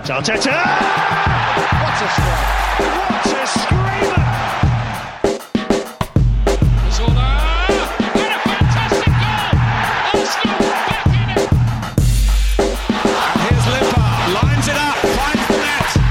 Arteta! What a strike! What a screamer! Zola! What a fantastic goal! Arsenal back in it! And here's Limpar, lines it up, finds the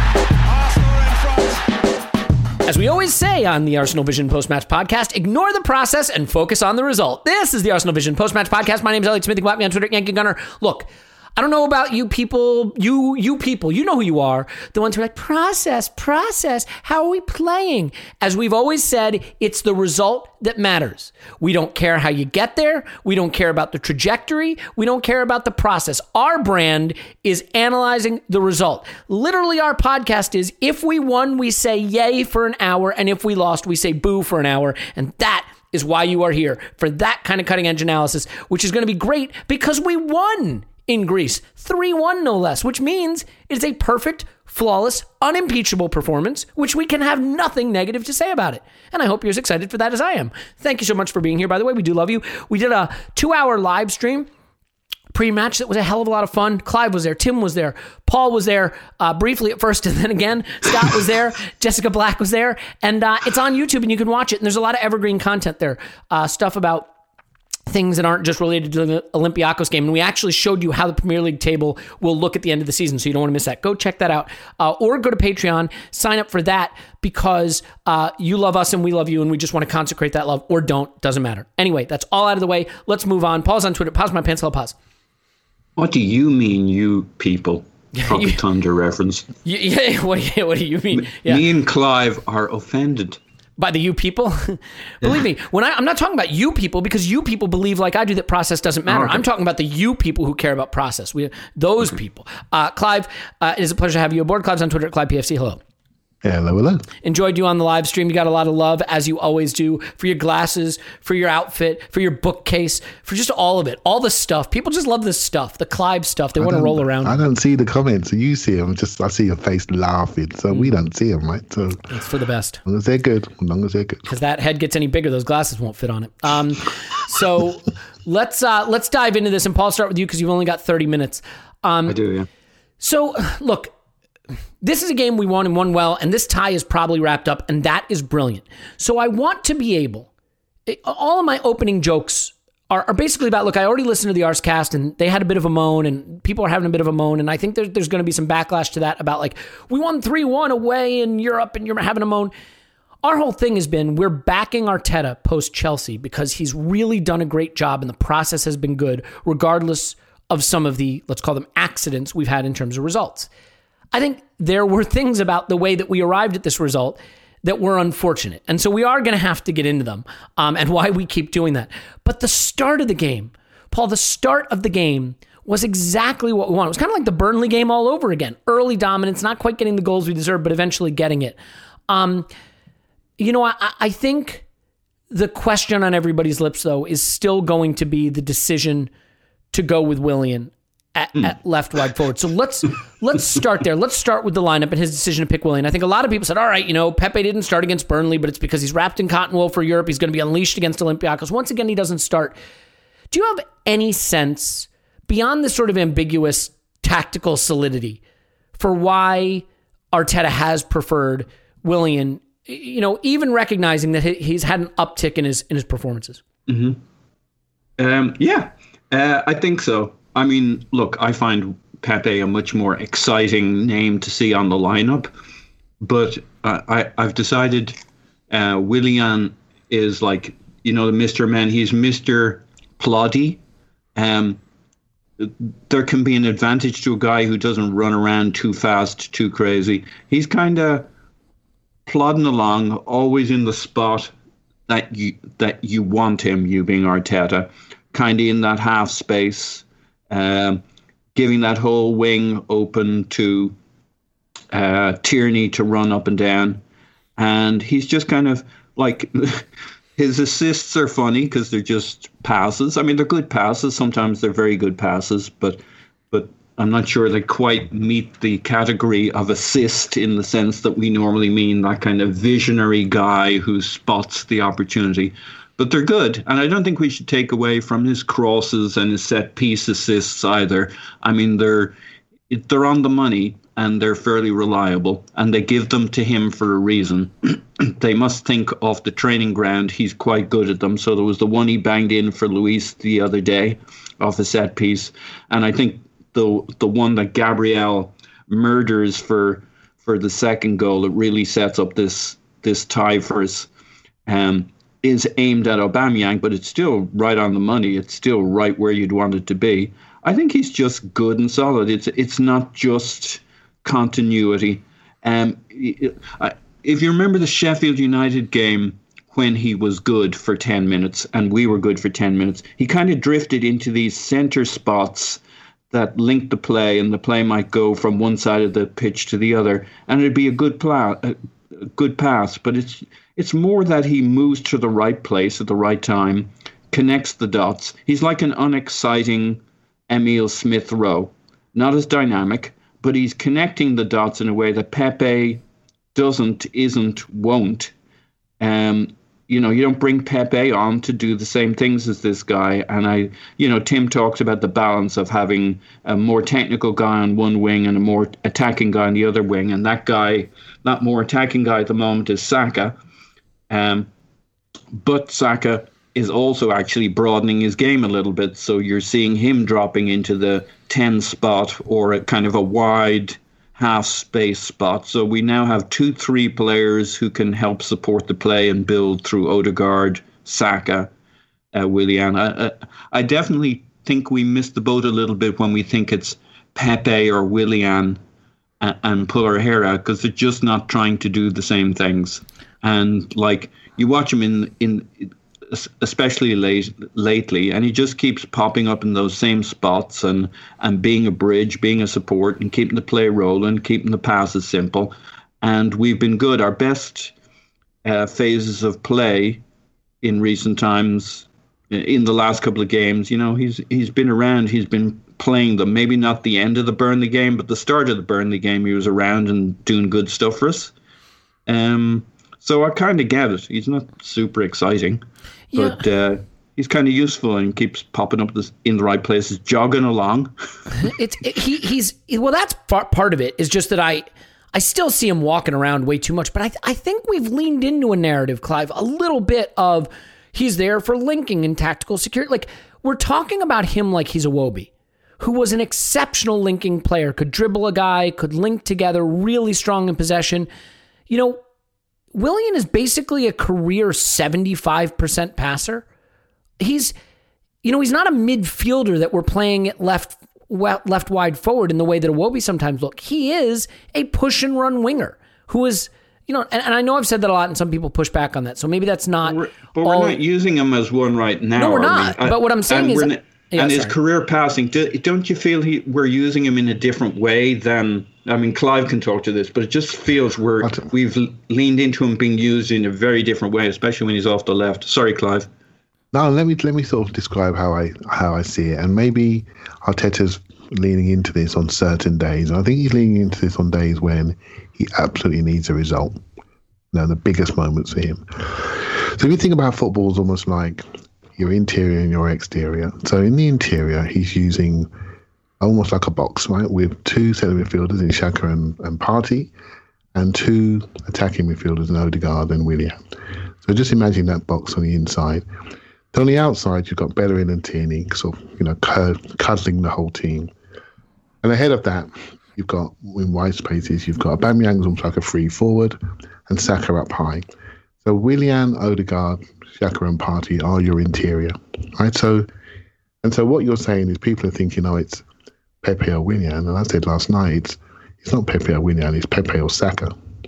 net. Arsenal in front. As we always say on the Arsenal Vision Post-Match Podcast, ignore the process and focus on the result. This is the Arsenal Vision Post-Match Podcast. My name is Elliot Smith. You can block me on Twitter, Yankee Gunner. Look, I don't know about you people, you people, you know who you are. The ones who are like, process, how are we playing? As we've always said, it's the result that matters. We don't care how you get there. We don't care about the trajectory. We don't care about the process. Our brand is analyzing the result. Literally, our podcast is, if we won, we say yay for an hour, and if we lost, we say boo for an hour, and that is why you are here, for that kind of cutting-edge analysis, which is going to be great because we won in Greece, 3-1 no less, which means it is a perfect, flawless, unimpeachable performance, which we can have nothing negative to say about it. And I hope you're as excited for that as I am. Thank you so much for being here. By the way, we do love you. We did a 2-hour live stream pre-match that was a hell of a lot of fun. Clive was there, Tim was there, Paul was there briefly at first, and then again, Scott was there, Jessica Black was there, and it's on YouTube and you can watch it, and there's a lot of evergreen content there, stuff about things that aren't just related to the Olympiacos game. And we actually showed you how the Premier League table will look at the end of the season, so you don't want to miss that. Go check that out. Or go to Patreon, sign up for that, because you love us and we love you, and we just want to consecrate that love. Or don't, doesn't matter. Anyway, that's all out of the way. Let's move on. Pause on Twitter. Pause my pants. Hello, pause. What do you mean, you people? Tropic Thunder reference. Yeah, what do you mean? Yeah. Me and Clive are offended. By the you people? Believe me, when I'm not talking about you people, because you people believe like I do that process doesn't matter. Okay. I'm talking about the you people who care about process. Those people. Clive, it is a pleasure to have you aboard. Clive's on Twitter at ClivePFC. Hello. Hello. Enjoyed you on the live stream. You got a lot of love, as you always do, for your glasses, for your outfit, for your bookcase, for just all of it. All the stuff. People just love this stuff, the Clive stuff. They want to roll around. I don't see the comments. You see them. I see your face laughing. So we don't see them, right? So it's for the best. As long as they're good. Because that head gets any bigger, those glasses won't fit on it. So let's dive into this. And Paul, start with you because you've only got 30 minutes. I do, yeah. So look, this is a game we won and won well, and this tie is probably wrapped up, and that is brilliant. So I want to be able, all of my opening jokes are basically about, look, I already listened to the Arscast, and they had a bit of a moan, and people are having a bit of a moan, and I think there's going to be some backlash to that about, like, we won 3-1 away in Europe, and you're having a moan. Our whole thing has been, we're backing Arteta post-Chelsea because he's really done a great job, and the process has been good, regardless of some of the, let's call them accidents we've had in terms of results. I think there were things about the way that we arrived at this result that were unfortunate. And so we are going to have to get into them and why we keep doing that. But the start of the game, Paul, the start of the game was exactly what we wanted. It was kind of like the Burnley game all over again. Early dominance, not quite getting the goals we deserved, but eventually getting it. I think the question on everybody's lips, though, is still going to be the decision to go with Willian at left wide forward. So let's start there. Let's start with the lineup and his decision to pick Willian. I think a lot of people said, all right, Pepe didn't start against Burnley, but it's because he's wrapped in cotton wool for Europe. He's going to be unleashed against Olympiacos. Once again, he doesn't start. Do you have any sense, beyond this sort of ambiguous tactical solidity, for why Arteta has preferred Willian, even recognizing that he's had an uptick in his performances? Mm-hmm. I think so. I mean, look, I find Pepe a much more exciting name to see on the lineup, but I've decided Willian is like, the Mr. Man. He's Mr. Ploddy. There can be an advantage to a guy who doesn't run around too fast, too crazy. He's kind of plodding along, always in the spot that you want him, you being Arteta, kind of in that half space. Giving that whole wing open to Tierney to run up and down. And he's just kind of like, his assists are funny because they're just passes. I mean, they're good passes. Sometimes they're very good passes, but I'm not sure they quite meet the category of assist in the sense that we normally mean that kind of visionary guy who spots the opportunity. But they're good, and I don't think we should take away from his crosses and his set-piece assists either. I mean, they're on the money, and they're fairly reliable, and they give them to him for a reason. They must think off the training ground he's quite good at them. So there was the one he banged in for Luis the other day off a set piece, and I think the one that Gabriel murders for the second goal that really sets up this tie for us is aimed at Aubameyang, but it's still right on the money. It's still right where you'd want it to be. I think he's just good and solid. It's not just continuity. If you remember the Sheffield United game when he was good for 10 minutes and we were good for 10 minutes, he kind of drifted into these centre spots that linked the play, and the play might go from one side of the pitch to the other, and it'd be a good pass. But it's more that he moves to the right place at the right time, connects the dots. He's like an unexciting Emile Smith-Rowe, not as dynamic, but he's connecting the dots in a way that Pepe won't. You don't bring Pepe on to do the same things as this guy. And Tim talked about the balance of having a more technical guy on one wing and a more attacking guy on the other wing. And that more attacking guy at the moment is Saka. But Saka is also actually broadening his game a little bit. So you're seeing him dropping into the 10 spot or a kind of a wide half space spot. So we now have 2-3 players who can help support the play and build through Odegaard, Saka, Willian. I definitely think we missed the boat a little bit when we think it's Pepe or Willian and pull our hair out, because they're just not trying to do the same things. And like you watch him in especially lately, and he just keeps popping up in those same spots and being a bridge, being a support, and keeping the play rolling, keeping the passes simple. And we've been good. Our best phases of play in recent times, in the last couple of games, he's been around. He's been playing them. Maybe not the end of the Burnley game, but the start of the Burnley game, he was around and doing good stuff for us. So I kind of get it. He's not super exciting. Yeah. But he's kind of useful and keeps popping up in the right places, jogging along. That's part of it. Is just that I still see him walking around way too much. But I think we've leaned into a narrative, Clive, a little bit of he's there for linking and tactical security. Like we're talking about him like he's a Iwobi, who was an exceptional linking player, could dribble a guy, could link together, really strong in possession. Willian is basically a career 75% passer. He's not a midfielder that we're playing at left wide forward in the way that Iwobi sometimes look. He is a push and run winger who is, and I know I've said that a lot and some people push back on that. So maybe that's not. But we're not using him as one right now. No, we're not. But what I'm saying is. His career passing, don't you feel we're using him in a different way than, Clive can talk to this, but it just feels we've leaned into him being used in a very different way, especially when he's off the left. Sorry, Clive. No, let me sort of describe how I see it, and maybe Arteta's leaning into this on certain days. And I think he's leaning into this on days when he absolutely needs a result. The biggest moments for him. So if you think about football as almost like your interior and your exterior. So in the interior, he's using almost like a box, right, with 2 centre midfielders in Xhaka and Partey, and 2 attacking midfielders in Odegaard and Willian. So just imagine that box on the inside. Then on the outside, you've got Bellerin and Tierney, sort of, cuddling the whole team. And ahead of that, you've got, in wide spaces, you've got Aubameyang's almost like a free forward, and Saka up high. So Willian, Odegaard, Xhaka and Partey are your interior, right? So what you're saying is people are thinking, it's Pepe or Willian, and I said last night, it's not Pepe or Willian, it's Pepe or Saka,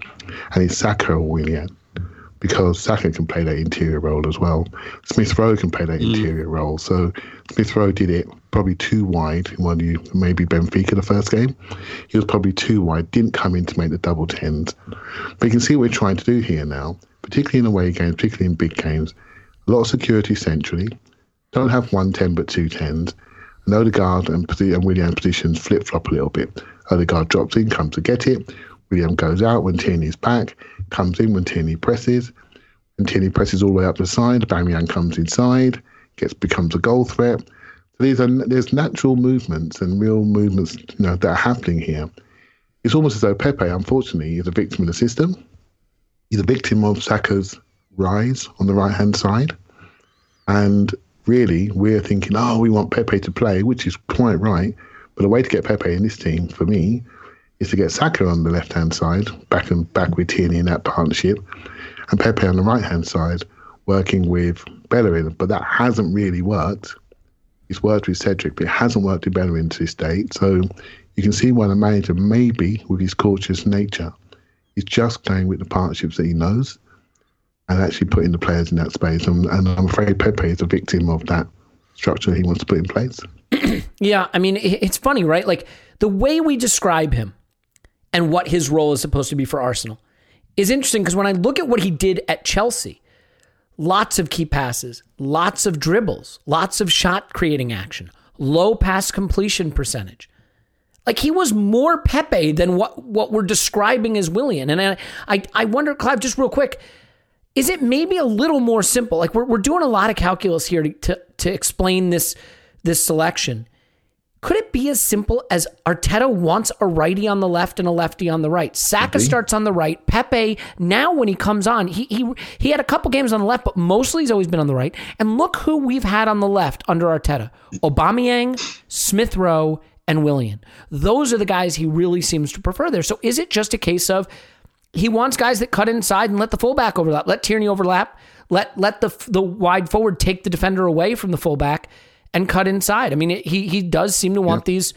and it's Saka or Willian, because Saka can play that interior role as well. Smith-Rowe can play that interior role. So Smith-Rowe did it probably too wide in maybe Benfica the first game. He was probably too wide, didn't come in to make the double tens. But you can see what we're trying to do here now, particularly in away games, particularly in big games. A lot of security centrally. Don't have 1 10 but 2 10s. And Odegaard and Willian positions flip-flop a little bit. Odegaard drops in, comes to get it. Willian goes out when Tierney's back, comes in when Tierney presses. And Tierney presses all the way up the side. Aubameyang comes inside, becomes a goal threat. So there's natural movements and real movements that are happening here. it's almost as though Pepe, unfortunately, is a victim of the system. He's a victim of Saka's rise on the right-hand side. And really, we're thinking, we want Pepe to play, which is quite right. But the way to get Pepe in this team, for me, is to get Saka on the left-hand side, back with Tierney in that partnership, and Pepe on the right-hand side, working with Bellerin. But that hasn't really worked. It's worked with Cedric, but it hasn't worked with Bellerin to this date. So you can see why the manager, maybe with his cautious nature, is just going with the partnerships that he knows and actually putting the players in that space. And I'm afraid Pepe is a victim of that structure he wants to put in place. Yeah, I mean, it's funny, right? Like, the way we describe him and what his role is supposed to be for Arsenal is interesting, because when I look at what he did at Chelsea, lots of key passes, lots of dribbles, lots of shot creating action, low pass completion percentage. Like, he was more Pepe than what we're describing as Willian. And I wonder, Clive, just real quick, is it maybe a little more simple? Like, we're doing a lot of calculus here to explain this selection. Could it be as simple as Arteta wants a righty on the left and a lefty on the right? Saka starts on the right. Pepe, now when he comes on, he had a couple games on the left, but mostly he's always been on the right. And look who we've had on the left under Arteta. Aubameyang, Smith Rowe, and Willian. Those are the guys he really seems to prefer there. So is it just a case of he wants guys that cut inside and let the fullback overlap, let Tierney overlap, let the wide forward take the defender away from the fullback and cut inside? I mean, he does seem to want these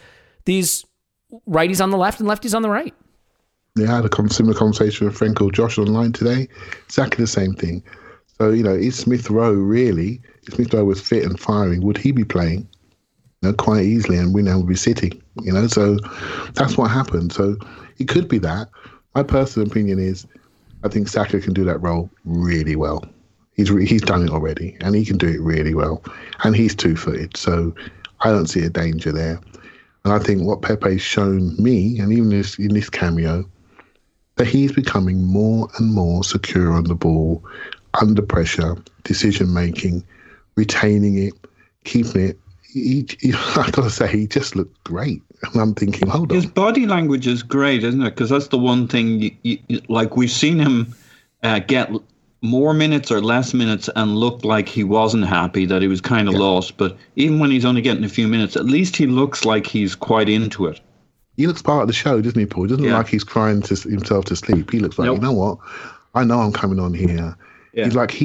righties on the left and lefties on the right. Yeah, I had a similar conversation with a friend called Josh online today. Exactly the same thing. So, is Smith Rowe really, if Smith Rowe was fit and firing, would he be playing? Quite easily, and we now would be sitting, so that's what happened. So it could be that. My personal opinion is I think Saka can do that role really well. He's done it already, and he can do it really well, and he's 2-footed, so I don't see a danger there. And I think what Pepe's shown me, and even in this cameo, that he's becoming more and more secure on the ball, under pressure, decision making, retaining it, keeping it. I've got to say, he just looked great. And I'm thinking, hold on. His body language is great, isn't it? Because that's the one thing, like we've seen him get more minutes or less minutes and look like he wasn't happy, that he was kind of lost. But even when he's only getting a few minutes, at least he looks like he's quite into it. He looks part of the show, doesn't he, Paul? He doesn't look like he's crying himself to sleep. He looks like, you know what? I know I'm coming on here. Yeah. He's like,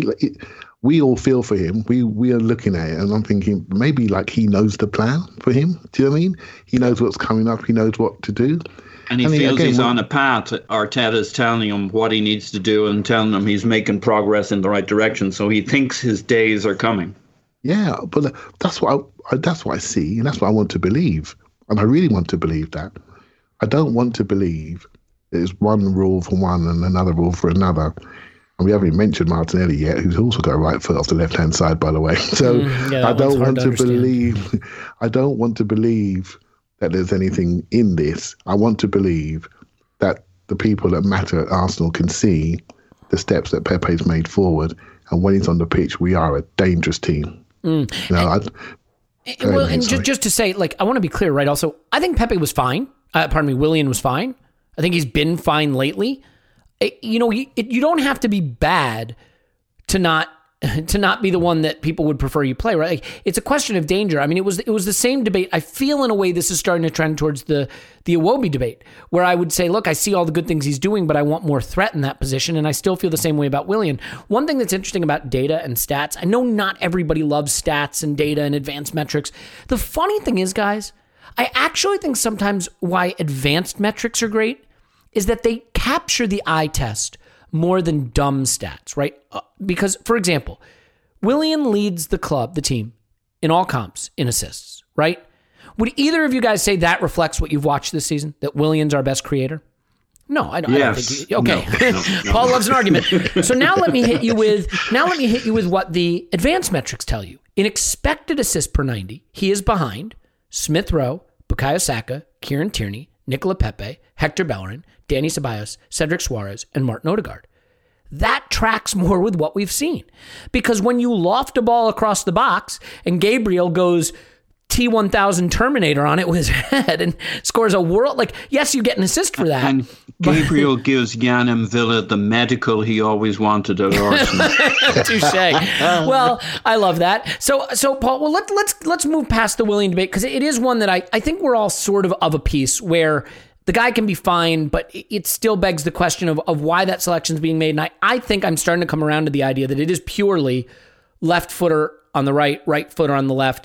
we all feel for him. We are looking at it, and I'm thinking maybe like he knows the plan for him. Do you know what I mean? He knows what's coming up. He knows what to do. And he feels he's on a path. Arteta's telling him what he needs to do and telling him he's making progress in the right direction. So he thinks his days are coming. Yeah, but that's what I see, and that's what I want to believe. And I really want to believe that. I don't want to believe there's one rule for one and another rule for another. And we haven't even mentioned Martinelli yet, who's also got a right foot off the left-hand side, by the way. So I don't want to believe. I don't want to believe that there's anything in this. I want to believe that the people that matter at Arsenal can see the steps that Pepe's made forward, and when he's on the pitch, we are a dangerous team. Just to say, like, I want to be clear, right? Also, I think Pepe was fine. Willian was fine. I think he's been fine lately. You don't have to be bad to not be the one that people would prefer you play, right? Like, it's a question of danger. I mean, it was the same debate. I feel in a way this is starting to trend towards the Iwobi debate, where I would say, look, I see all the good things he's doing, but I want more threat in that position, and I still feel the same way about Willian. One thing that's interesting about data and stats, I know not everybody loves stats and data and advanced metrics. The funny thing is, guys, I actually think sometimes why advanced metrics are great is that they capture the eye test more than dumb stats, right? Because, for example, Willian leads the team, in all comps in assists, right? Would either of you guys say that reflects what you've watched this season, that Willian's our best creator? No, I don't think. Okay, no. Paul loves an argument. So now let me hit you with what the advanced metrics tell you. In expected assists per 90, he is behind Smith Rowe, Bukayo Saka, Kieran Tierney, Nicola Pepe, Hector Bellerin, Dani Ceballos, Cedric Suarez, and Martin Odegaard. That tracks more with what we've seen. Because when you loft a ball across the box and Gabriel goes T-1000 Terminator on it with his head and scores a world. Like, yes, you get an assist for that. And Gabriel gives Jan Villa the medical he always wanted at Arsenal. Touche. Well, I love that. So Paul, well, let's move past the Willian debate, because it is one that I think we're all sort of a piece where the guy can be fine, but it still begs the question of why that selection is being made. And I think I'm starting to come around to the idea that it is purely left footer on the right footer on the left.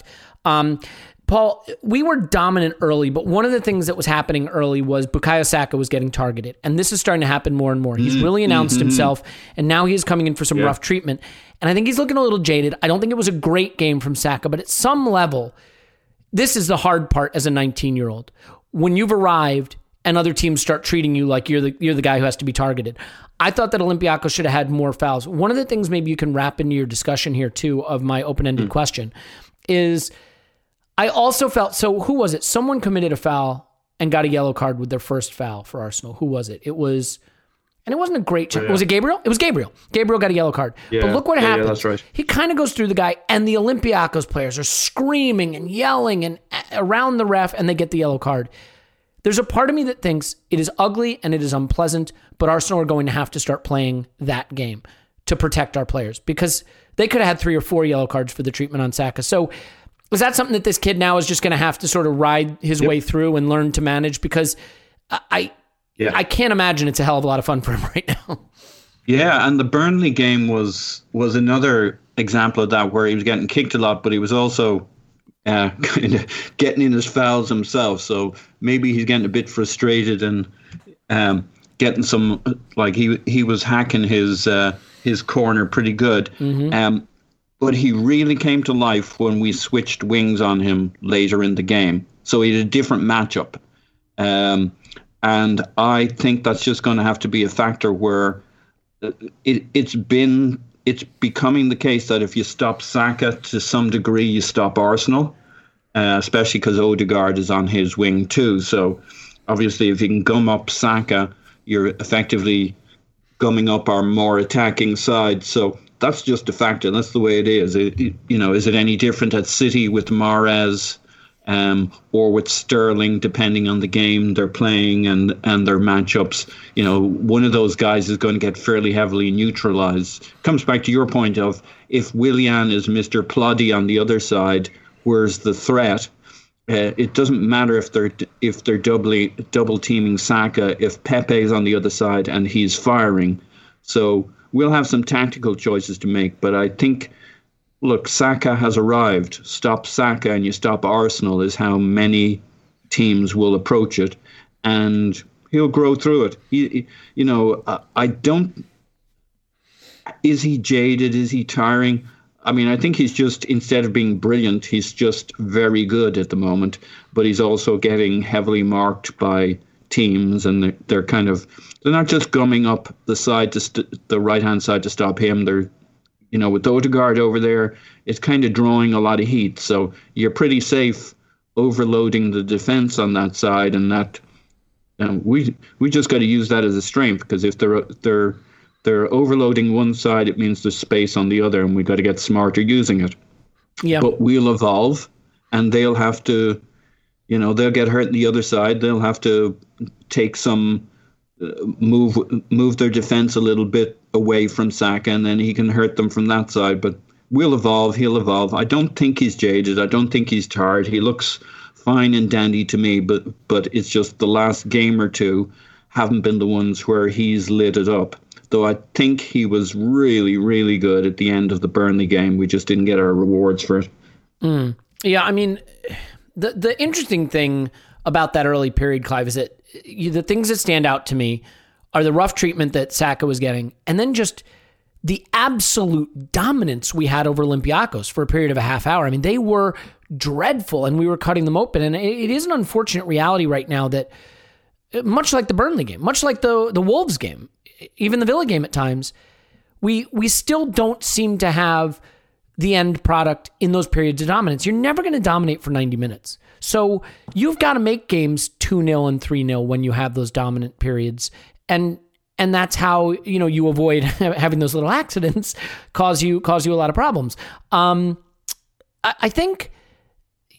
Paul, we were dominant early, but one of the things that was happening early was Bukayo Saka was getting targeted. And this is starting to happen more and more. He's really announced himself, and now he's coming in for some rough treatment. And I think he's looking a little jaded. I don't think it was a great game from Saka, but at some level, this is the hard part as a 19-year-old. When you've arrived and other teams start treating you like you're the guy who has to be targeted. I thought that Olympiacos should have had more fouls. One of the things maybe you can wrap into your discussion here, too, of my open-ended question is I also felt, so who was it? Someone committed a foul and got a yellow card with their first foul for Arsenal. Who was it? It was, and it wasn't a great check. Was it Gabriel? It was Gabriel. Gabriel got a yellow card. But look what happened. Yeah, that's right. He kind of goes through the guy, and the Olympiacos players are screaming and yelling and around the ref, and they get the yellow card. There's a part of me that thinks it is ugly and it is unpleasant, but Arsenal are going to have to start playing that game to protect our players, because they could have had 3 or 4 yellow cards for the treatment on Saka. So is that something that this kid now is just going to have to sort of ride his way through and learn to manage? Because I can't imagine it's a hell of a lot of fun for him right now. Yeah, and the Burnley game was another example of that, where he was getting kicked a lot, but he was also kind of getting in his fouls himself. So maybe he's getting a bit frustrated and getting some, like he was hacking his corner pretty good. But he really came to life when we switched wings on him later in the game. So he had a different matchup. And I think that's just going to have to be a factor where it's becoming the case that if you stop Saka to some degree, you stop Arsenal, especially because Odegaard is on his wing too. So obviously if you can gum up Saka, you're effectively gumming up our more attacking side. So that's just a factor. That's the way it is. Is it any different at City with Mahrez or with Sterling, depending on the game they're playing and their matchups? One of those guys is going to get fairly heavily neutralized. Comes back to your point of, if Willian is Mr. Ploddy on the other side, where's the threat? It doesn't matter if they're double teaming Saka, if Pepe's on the other side and he's firing. So we'll have some tactical choices to make, but I think, look, Saka has arrived. Stop Saka and you stop Arsenal is how many teams will approach it, and he'll grow through it. I don't. Is he jaded? Is he tiring? I mean, I think he's just, instead of being brilliant, he's just very good at the moment, but he's also getting heavily marked by teams, and they're not just gumming up the side the right hand side to stop him. They're, with Odegaard over there, it's kind of drawing a lot of heat. So you're pretty safe overloading the defense on that side, and that we just got to use that as a strength, because if they're overloading one side, it means there's space on the other, and we got to get smarter using it. Yeah. But we'll evolve, and they'll have to. They'll get hurt on the other side. They'll have to take some move their defense a little bit away from Saka, and then he can hurt them from that side. But we'll evolve. He'll evolve. I don't think he's jaded. I don't think he's tired. He looks fine and dandy to me. But it's just the last game or two haven't been the ones where he's lit it up. Though I think he was really, really good at the end of the Burnley game. We just didn't get our rewards for it. Yeah, I mean, The interesting thing about that early period, Clive, is that the things that stand out to me are the rough treatment that Saka was getting, and then just the absolute dominance we had over Olympiacos for a period of a half hour. I mean, they were dreadful, and we were cutting them open. And it is an unfortunate reality right now that, much like the Burnley game, much like the Wolves game, even the Villa game at times, we still don't seem to have the end product in those periods of dominance. You're never going to dominate for 90 minutes. So you've got to make games 2-0 and 3-0 when you have those dominant periods. And that's how, you avoid having those little accidents cause you a lot of problems. I think,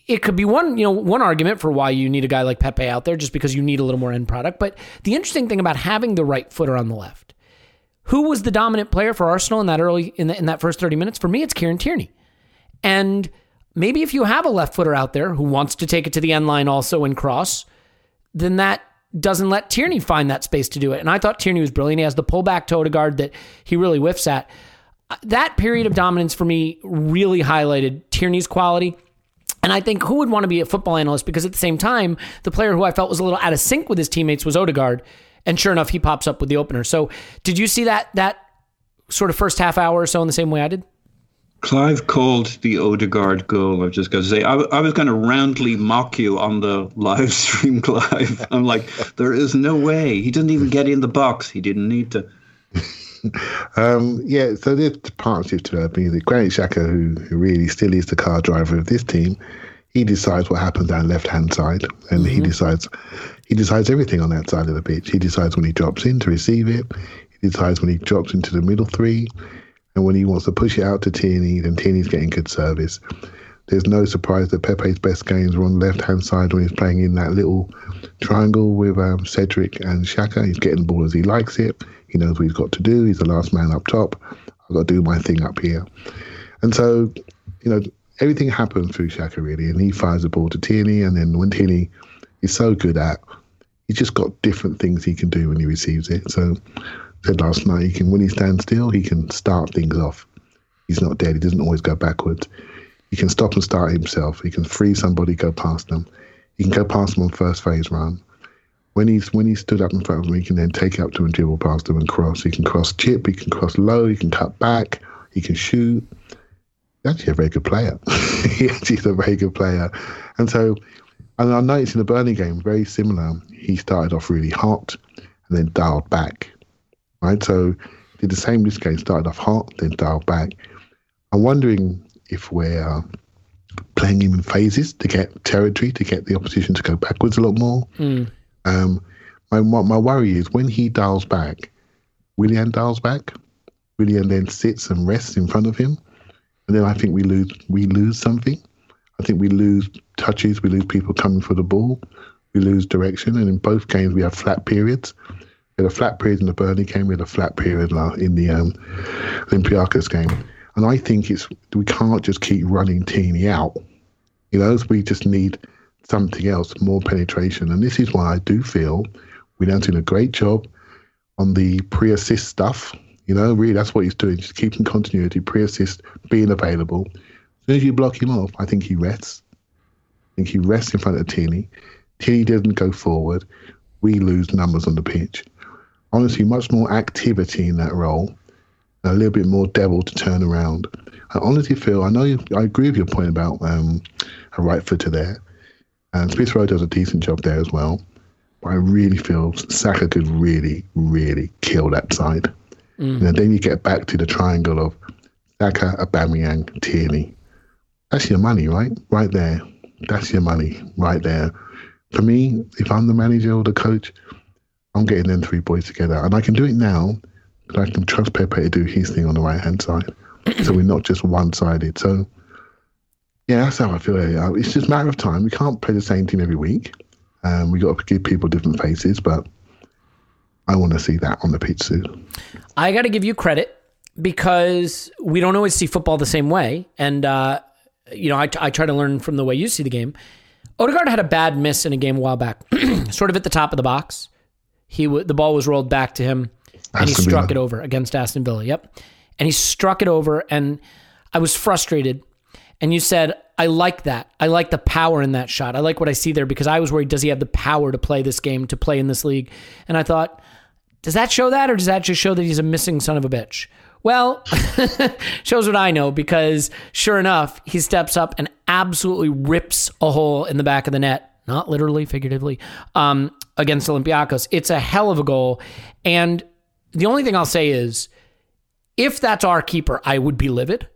it could be one argument for why you need a guy like Pepe out there, just because you need a little more end product. But the interesting thing about having the right footer on the left, who was the dominant player for Arsenal in that first 30 minutes? For me, it's Kieran Tierney. And maybe if you have a left footer out there who wants to take it to the end line also and cross, then that doesn't let Tierney find that space to do it. And I thought Tierney was brilliant. He has the pullback to Odegaard that he really whiffs at. That period of dominance for me really highlighted Tierney's quality. And I think who would want to be a football analyst? Because at the same time, the player who I felt was a little out of sync with his teammates was Odegaard. And sure enough, he pops up with the opener. So did you see that sort of first half hour or so in the same way I did? Clive called the Odegaard goal. I've just got to say, I was going to roundly mock you on the live stream, Clive. I'm like, there is no way. He didn't even get in the box. He didn't need to. So there's partnership to that. Granit Xhaka, who really still is the car driver of this team, he decides what happens down left-hand side, and he decides everything on that side of the pitch. He decides when he drops in to receive it. He decides when he drops into the middle three. And when he wants to push it out to Tierney, then Tierney's getting good service. There's no surprise that Pepe's best games were on the left-hand side when he's playing in that little triangle with Cedric and Xhaka. He's getting the ball as he likes it. He knows what he's got to do. He's the last man up top. I've got to do my thing up here. And so, everything happens through Xhaka, really. And he fires the ball to Tierney. And then when Tierney is so good at, he's just got different things he can do when he receives it. So said last night, when he stands still, he can start things off. He's not dead. He doesn't always go backwards. He can stop and start himself. He can free somebody, go past them. He can go past them on first phase run. When he stood up in front of them, he can then take up to and dribble past them and cross. He can cross chip. He can cross low. He can cut back. He can shoot. He's actually a very good player. He's a very good player. And I noticed in the Burnley game, very similar. He started off really hot and then dialed back. Right, so did the same this game, started off hot, then dialed back. I'm wondering if we're playing him in phases to get territory, to get the opposition to go backwards a lot more. My worry is when he dials back, Willian dials back. Willian then sits and rests in front of him, and then I think we lose something. I think we lose touches, we lose people coming for the ball, we lose direction, and in both games we have flat periods. We had a flat period in the Burnley game. We had a flat period in the Olympiacos game. And I think we can't just keep running Tierney out. We just need something else, more penetration. And this is why I do feel we're now doing a great job on the pre-assist stuff. Really that's what he's doing, just keeping continuity, pre-assist, being available. As soon as you block him off, I think he rests. I think he rests in front of Tierney. Tierney doesn't go forward. We lose numbers on the pitch. Honestly, much more activity in that role, and a little bit more devil to turn around. I honestly feel, I agree with your point about a right footer there, and Smith Rowe does a decent job there as well, but I really feel Saka could really, really kill that side. And then you get back to the triangle of Saka, Aubameyang, Tierney. That's your money, right? Right there. That's your money, right there. For me, if I'm the manager or the coach, I'm getting them three boys together. And I can do it now, but I can trust Pepe to do his thing on the right-hand side. So we're not just one-sided. So, yeah, that's how I feel. It's just a matter of time. We can't play the same team every week. We got to give people different faces, but I want to see that on the pitch soon. I got to give you credit because we don't always see football the same way. And, I try to learn from the way you see the game. Odegaard had a bad miss in a game a while back, sort of at the top of the box. The ball was rolled back to him, and he struck it over against Aston Villa. Yep. And he struck it over, and I was frustrated. And you said, I like that. I like the power in that shot. I like what I see there because I was worried, does he have the power to play this game, to play in this league? And I thought, does that show that, or does that just show that he's a missing son of a bitch? Well, shows what I know, because sure enough, he steps up and absolutely rips a hole in the back of the net. Not literally, figuratively, against Olympiacos. It's a hell of a goal. And the only thing I'll say is, if that's our keeper, I would be livid.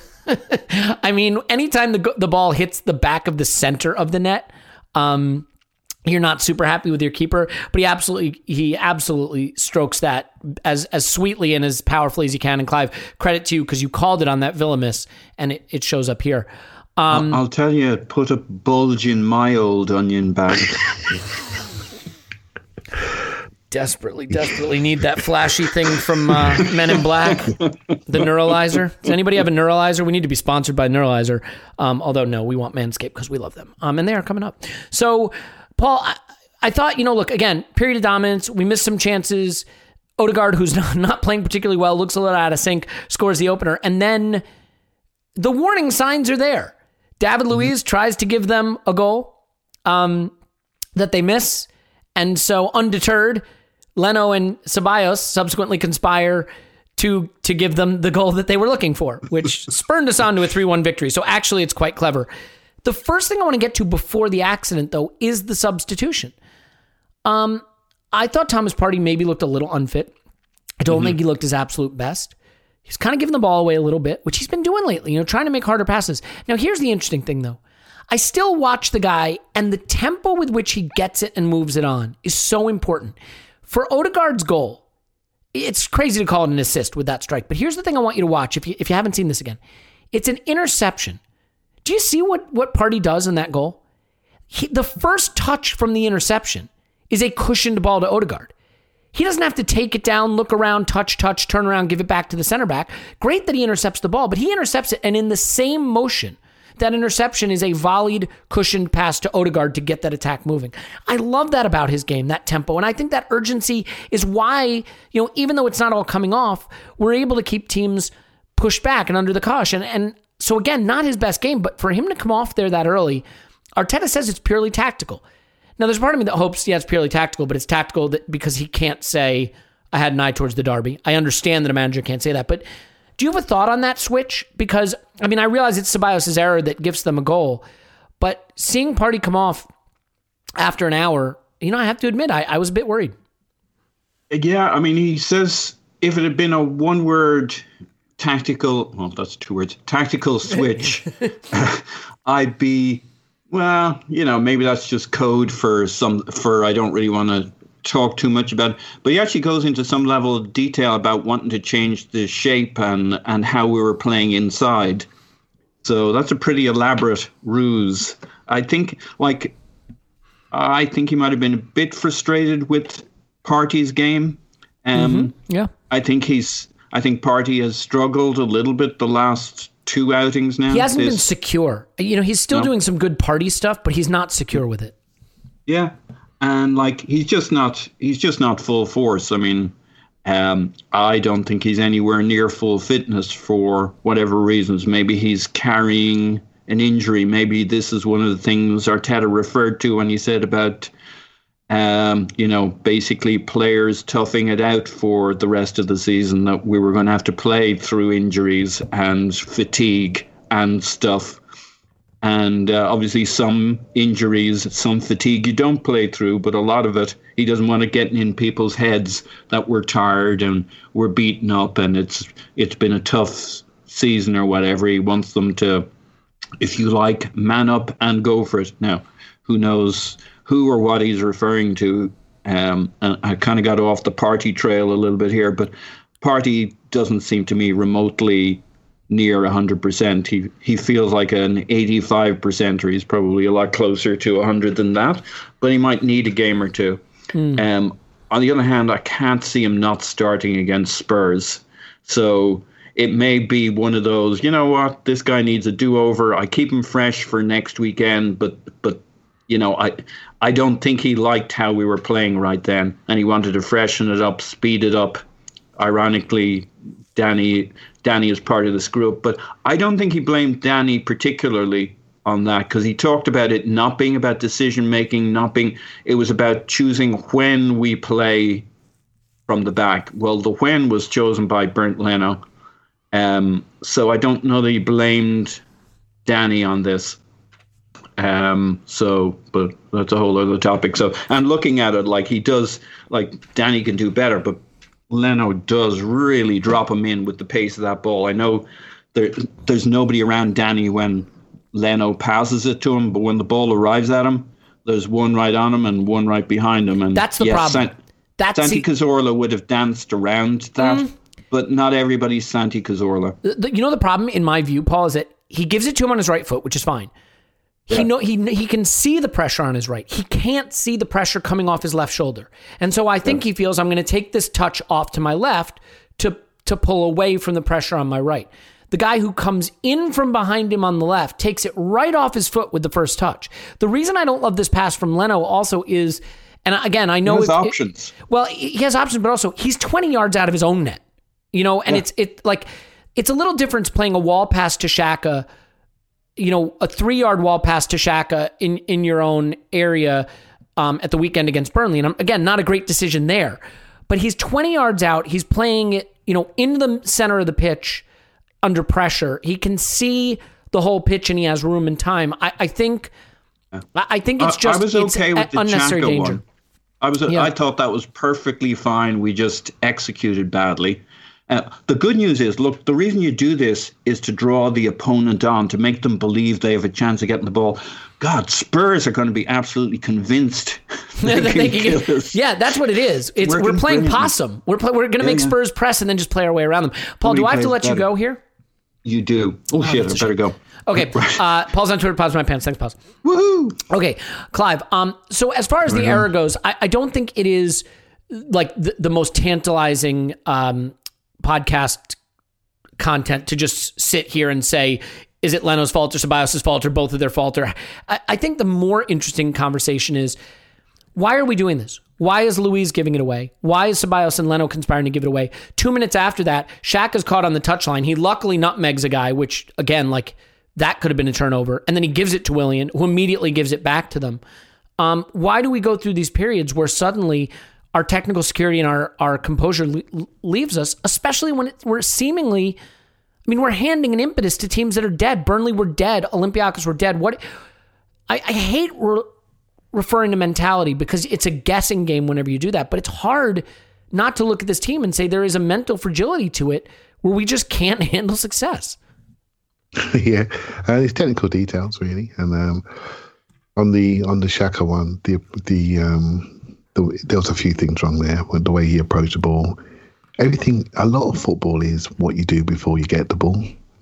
I mean, anytime the ball hits the back of the center of the net, you're not super happy with your keeper, but he absolutely strokes that as sweetly and as powerfully as he can. And Clive, credit to you because you called it on that Villa miss, and it shows up here. I'll tell you, put a bulge in my old onion bag. Desperately need that flashy thing from Men in Black, the Neuralizer. Does anybody have a Neuralizer? We need to be sponsored by Neuralizer. Although, no, we want Manscaped because we love them. And they are coming up. So, Paul, I thought, look, again, period of dominance. We missed some chances. Odegaard, who's not playing particularly well, looks a little out of sync, scores the opener. And then the warning signs are there. David Luiz tries to give them a goal that they miss. And so, undeterred, Leno and Ceballos subsequently conspire to give them the goal that they were looking for, which spurned us on to a 3-1 victory. So actually, it's quite clever. The first thing I want to get to before the accident, though, is the substitution. I thought Thomas Partey maybe looked a little unfit. I don't think he looked his absolute best. He's kind of giving the ball away a little bit, which he's been doing lately, trying to make harder passes. Now, here's the interesting thing, though. I still watch the guy, and the tempo with which he gets it and moves it on is so important. For Odegaard's goal, it's crazy to call it an assist with that strike, but here's the thing I want you to watch if you haven't seen this again. It's an interception. Do you see what Partey does in that goal? The first touch from the interception is a cushioned ball to Odegaard. He doesn't have to take it down, look around, touch, turn around, give it back to the center back. Great that he intercepts the ball, but he intercepts it, and in the same motion, that interception is a volleyed, cushioned pass to Odegaard to get that attack moving. I love that about his game, that tempo, and I think that urgency is why, even though it's not all coming off, we're able to keep teams pushed back and under the caution. And so again, not his best game, but for him to come off there that early, Arteta says it's purely tactical. Now, there's a part of me that hopes, it's purely tactical, but it's tactical because he can't say, I had an eye towards the derby. I understand that a manager can't say that, but do you have a thought on that switch? Because, I realize it's Ceballos' error that gives them a goal, but seeing Partey come off after an hour, I have to admit, I was a bit worried. Yeah, he says if it had been a one-word tactical switch, I'd be, maybe that's just code for I don't really want to talk too much about it, but he actually goes into some level of detail about wanting to change the shape and how we were playing inside. So that's a pretty elaborate ruse. I think he might have been a bit frustrated with Partey's game. Yeah. I think Partey has struggled a little bit the last two outings now. He hasn't been secure. He's still doing some good Partey stuff, but he's not secure with it. Yeah. And he's just not full force. I don't think he's anywhere near full fitness for whatever reasons. Maybe he's carrying an injury. Maybe this is one of the things Arteta referred to when he said about, basically players toughing it out for the rest of the season, that we were going to have to play through injuries and fatigue and stuff. And obviously some injuries, some fatigue you don't play through, but a lot of it, he doesn't want to get in people's heads that we're tired and we're beaten up and it's been a tough season or whatever. He wants them to, if you like, man up and go for it. Now, who knows who or what he's referring to? And I kind of got off the Partey trail a little bit here, but Partey doesn't seem to me remotely near 100%. He feels like an 85%, or he's probably a lot closer to 100 than that, but he might need a game or two. On the other hand, I can't see him not starting against Spurs. So it may be one of those, this guy needs a do-over. I keep him fresh for next weekend, but I don't think he liked how we were playing right then, and he wanted to freshen it up, speed it up. Ironically, Danny is part of this group, but I don't think he blamed Danny particularly on that, because he talked about it not being about decision making, it was about choosing when we play from the back. Well, the when was chosen by Bernd Leno, so I don't know that he blamed Danny on this. But that's a whole other topic. So, and looking at it, he does, Danny can do better, but Leno does really drop him in with the pace of that ball. I know there's nobody around Danny when Leno passes it to him, but when the ball arrives at him, there's one right on him and one right behind him. And that's the problem. Santi Cazorla would have danced around that, but not everybody's Santi Cazorla. The problem, in my view, Paul, is that he gives it to him on his right foot, which is fine. He can see the pressure on his right. He can't see the pressure coming off his left shoulder. And so I think he feels, I'm going to take this touch off to my left to pull away from the pressure on my right. The guy who comes in from behind him on the left takes it right off his foot with the first touch. The reason I don't love this pass from Leno also is, and again, I know he has options. He has options, but also he's 20 yards out of his own net, and it's a little difference playing a wall pass to Xhaka, a 3-yard wall pass to Xhaka in your own area at the weekend against Burnley. And again, not a great decision there, but he's 20 yards out. He's playing it, in the center of the pitch under pressure. He can see the whole pitch and he has room and time. I think it's just, I was okay with the unnecessary Xhaka danger. one. I thought that was perfectly fine. We just executed badly. The good news is, look, the reason you do this is to draw the opponent on, to make them believe they have a chance of getting the ball. God, Spurs are going to be absolutely convinced they can kill us. Yeah, that's what it is. We're playing possum. We're going to make Spurs press and then just play our way around them. Paul, do I have to let you go here? You do. Oh shit, I better go. Okay. Paul's on Twitter. Pause my pants. Thanks, pause. Woohoo! Okay, Clive. So as far as the error goes, I don't think it is like the most tantalizing podcast content to just sit here and say, is it Leno's fault or Ceballos' fault or both of their fault? Or I think the more interesting conversation is, why are we doing this? Why is Luiz giving it away? Why is Ceballos and Leno conspiring to give it away? 2 minutes after that, Xhaka's caught on the touchline. He luckily nutmegs a guy, which again, that could have been a turnover. And then he gives it to Willian, who immediately gives it back to them. Why do we go through these periods where suddenly our technical security and our composure leaves us, especially when we're seemingly, we're handing an impetus to teams that are dead. Burnley were dead. Olympiacos were dead. I hate referring to mentality because it's a guessing game whenever you do that, but it's hard not to look at this team and say there is a mental fragility to it where we just can't handle success. Yeah, it's technical details really, and on the Xhaka one, there was a few things wrong there with the way he approached the ball. Everything, a lot of football is what you do before you get the ball,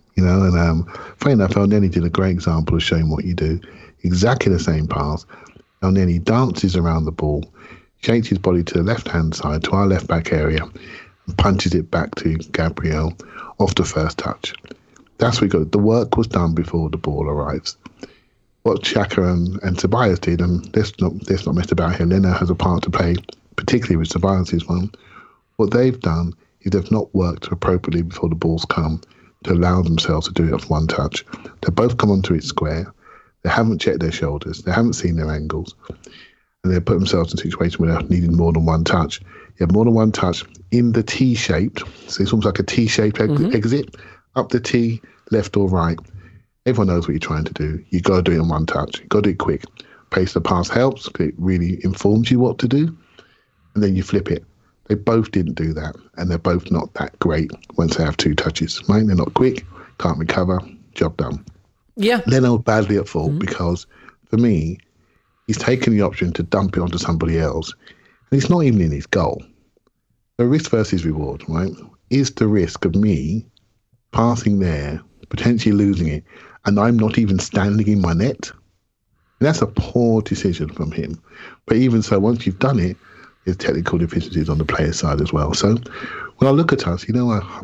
and funny enough, El Neni did a great example of showing what you do. Exactly the same pass. El Neni dances around the ball, shakes his body to the left-hand side, to our left-back area, and punches it back to Gabriel off the first touch. That's what we got. The work was done before the ball arrives. What Xhaka and Ceballos did, and let's not mess about here. Leno has a part to play, particularly with Ceballos' one. What they've done is they've not worked appropriately before the balls come to allow themselves to do it off one touch. They both come onto it square. They haven't checked their shoulders. They haven't seen their angles. And they put themselves in a situation where they're needing more than one touch. You have more than one touch in the T-shaped, so it's almost like a T-shaped exit, up the T, left or right. Everyone knows what you're trying to do. You've got to do it in one touch. You've got to do it quick. Pace the pass helps. It really informs you what to do. And then you flip it. They both didn't do that. And they're both not that great once they have two touches. Right? They're not quick, can't recover, job done. Yeah. Leno badly at fault because, for me, he's taken the option to dump it onto somebody else. And it's not even in his goal. The risk versus reward, right? Is the risk of me passing there, potentially losing it, and I'm not even standing in my net? And that's a poor decision from him. But even so, once you've done it, there's technical deficiencies on the player side as well. So when I look at us, when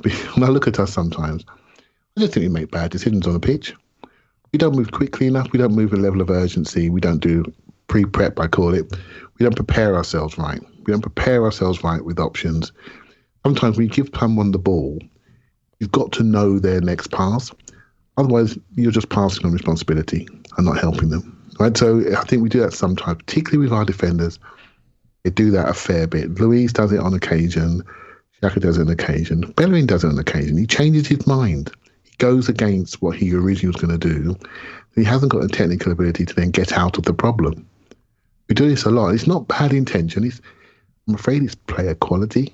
I look at us sometimes, I just think we make bad decisions on the pitch. We don't move quickly enough. We don't move with a level of urgency. We don't do pre-prep, I call it. We don't prepare ourselves right. We don't prepare ourselves right with options. Sometimes when you give someone the ball, you've got to know their next pass. Otherwise, you're just passing on responsibility and not helping them. Right? So I think we do that sometimes, particularly with our defenders. They do that a fair bit. Luiz does it on occasion. Xhaka does it on occasion. Bellerin does it on occasion. He changes his mind. He goes against what he originally was going to do. He hasn't got the technical ability to then get out of the problem. We do this a lot. It's not bad intention. I'm afraid it's player quality.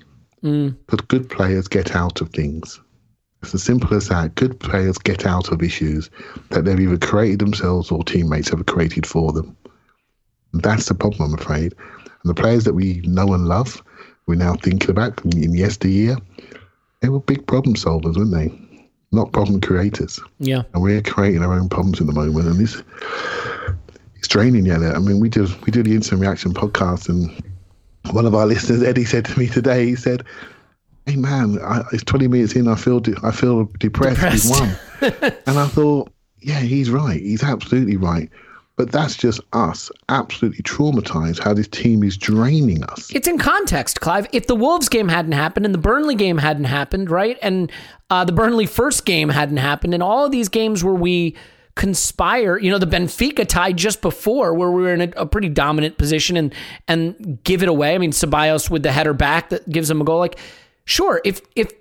But good players get out of things. It's as simple as that. Good players get out of issues that they've either created themselves or teammates have created for them. And that's the problem, I'm afraid. And the players that we know and love, we're now thinking about in yesteryear, they were big problem solvers, weren't they? not problem creators. Yeah. And we're creating our own problems at the moment, and it's draining. Yeah, I mean, we do the Instant Reaction podcast, and one of our listeners, Eddie, said to me today, he said, "Hey man, it's 20 minutes in, I feel depressed. We've won." And I thought, yeah, he's right. He's absolutely right. But that's just us absolutely traumatized how this team is draining us. It's in context, Clive. If the Wolves game hadn't happened and the Burnley game hadn't happened, right, and the Burnley first game hadn't happened, and all of these games where we conspire, the Benfica tie just before where we were in a pretty dominant position and give it away. I mean, Ceballos with the header back that gives them a goal. Like, sure, if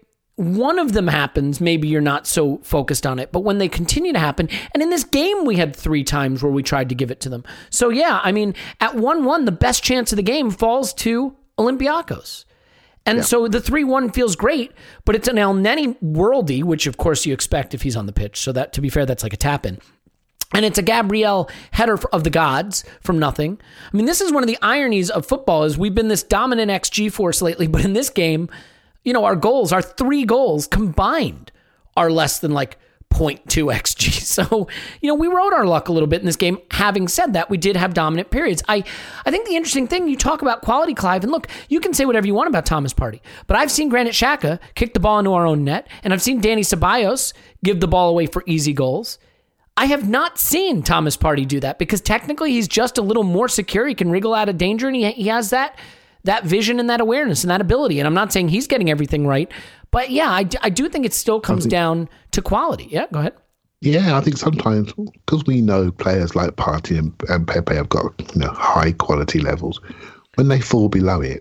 one of them happens, maybe you're not so focused on it. But when they continue to happen, and in this game, we had 3 times where we tried to give it to them. So yeah, I mean, at 1-1, the best chance of the game falls to Olympiacos. And so the 3-1 feels great, but it's an El Neni worldie, which of course you expect if he's on the pitch. So that, to be fair, that's like a tap-in. And it's a Gabriel header of the gods from nothing. I mean, this is one of the ironies of football is we've been this dominant XG force lately, but in this game, our goals, our 3 goals combined are less than like 0.2 XG. So, we rode our luck a little bit in this game. Having said that, we did have dominant periods. I think the interesting thing, you talk about quality, Clive, and look, you can say whatever you want about Thomas Partey, but I've seen Granit Xhaka kick the ball into our own net, and I've seen Dani Ceballos give the ball away for easy goals. I have not seen Thomas Partey do that because technically he's just a little more secure. He can wriggle out of danger, and he has that vision and that awareness and that ability. And I'm not saying he's getting everything right, but yeah, I do think it still comes down to quality. Yeah, go ahead. Yeah, I think sometimes because we know players like Partey and Pepe have got high quality levels, when they fall below it,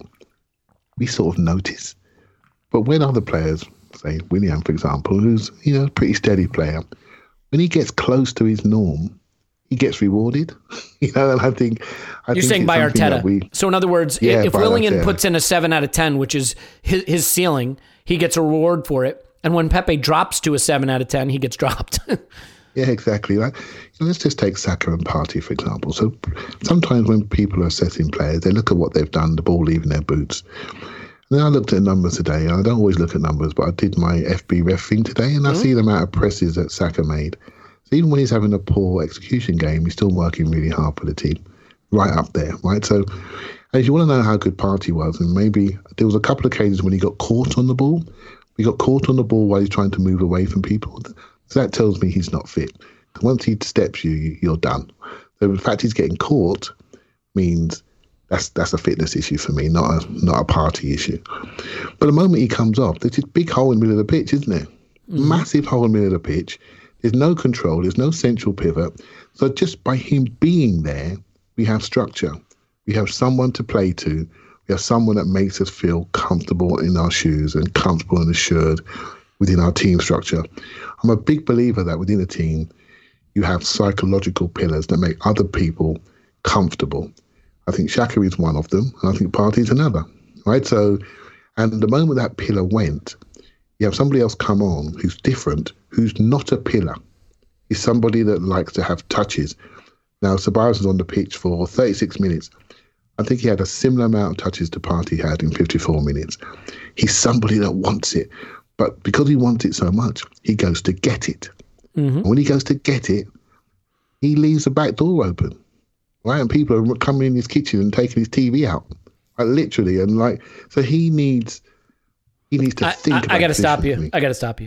we sort of notice. But when other players, say Willian, for example, who's a pretty steady player, when he gets close to his norm, he gets rewarded, and I think you're saying by Arteta. So in other words, if Willian puts in a 7 out of 10, which is his ceiling, he gets a reward for it. And when Pepe drops to a 7 out of 10, he gets dropped. Yeah, exactly. Let's just take Saka and Partey, for example. So sometimes when people are assessing players, they look at what they've done, the ball leaving their boots. And then I looked at numbers today, and I don't always look at numbers, but I did my FB ref thing today, and I see the amount of presses that Saka made. So even when he's having a poor execution game, he's still working really hard for the team, right up there, right? So if you want to know how good Partey was, and maybe there was a couple of occasions when he got caught on the ball. He got caught on the ball while he's trying to move away from people. So that tells me he's not fit. Once he steps you're done. So the fact he's getting caught means that's a fitness issue for me, not a Partey issue. But the moment he comes off, there's this big hole in the middle of the pitch, isn't there? Massive hole in the middle of the pitch. There's no control. There's no central pivot. So just by him being there, we have structure. We have someone to play to. We have someone that makes us feel comfortable in our shoes and comfortable and assured within our team structure. I'm a big believer that within a team, you have psychological pillars that make other people comfortable. I think Xhaka is one of them, and I think Partey is another, right? So, and the moment that pillar went, you have somebody else come on who's different, who's not a pillar. He's somebody that likes to have touches. Now, Ceballos was on the pitch for 36 minutes. I think he had a similar amount of touches to Partey had in 54 minutes. He's somebody that wants it. But because he wants it so much, he goes to get it. Mm-hmm. And when he goes to get it, he leaves the back door open. Right? And people are coming in his kitchen and taking his TV out. Like, literally. And so he needs to think about it. I got to stop you.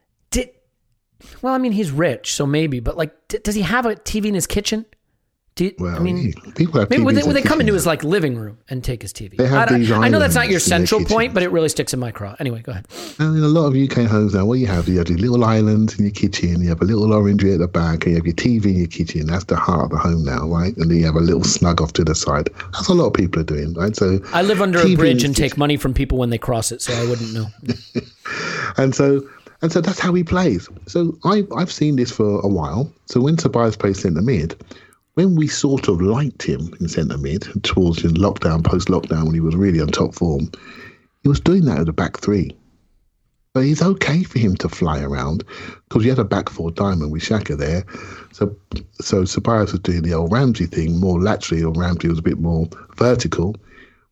Well, I mean, he's rich, so maybe. But, does he have a TV in his kitchen? People have TVs. Would they come into his living room and take his TV? I know that's not your central point, but it really sticks in my craw. Anyway, go ahead. And in a lot of UK homes now, what you have these little islands in your kitchen. You have a little orangery at the back, and you have your TV in your kitchen. That's the heart of the home now, right? And then you have a little snug off to the side. That's what a lot of people are doing, right? So I live under a bridge and take money from people when they cross it, so I wouldn't know. And so that's how he plays. So I've seen this for a while. So when Tobias plays centre mid, when we sort of liked him in centre mid towards lockdown, post-lockdown, when he was really on top form, he was doing that at the back 3. But it's okay for him to fly around because we had a back 4 diamond with Xhaka there. So Ceballos was doing the old Ramsey thing more laterally, or Ramsey was a bit more vertical.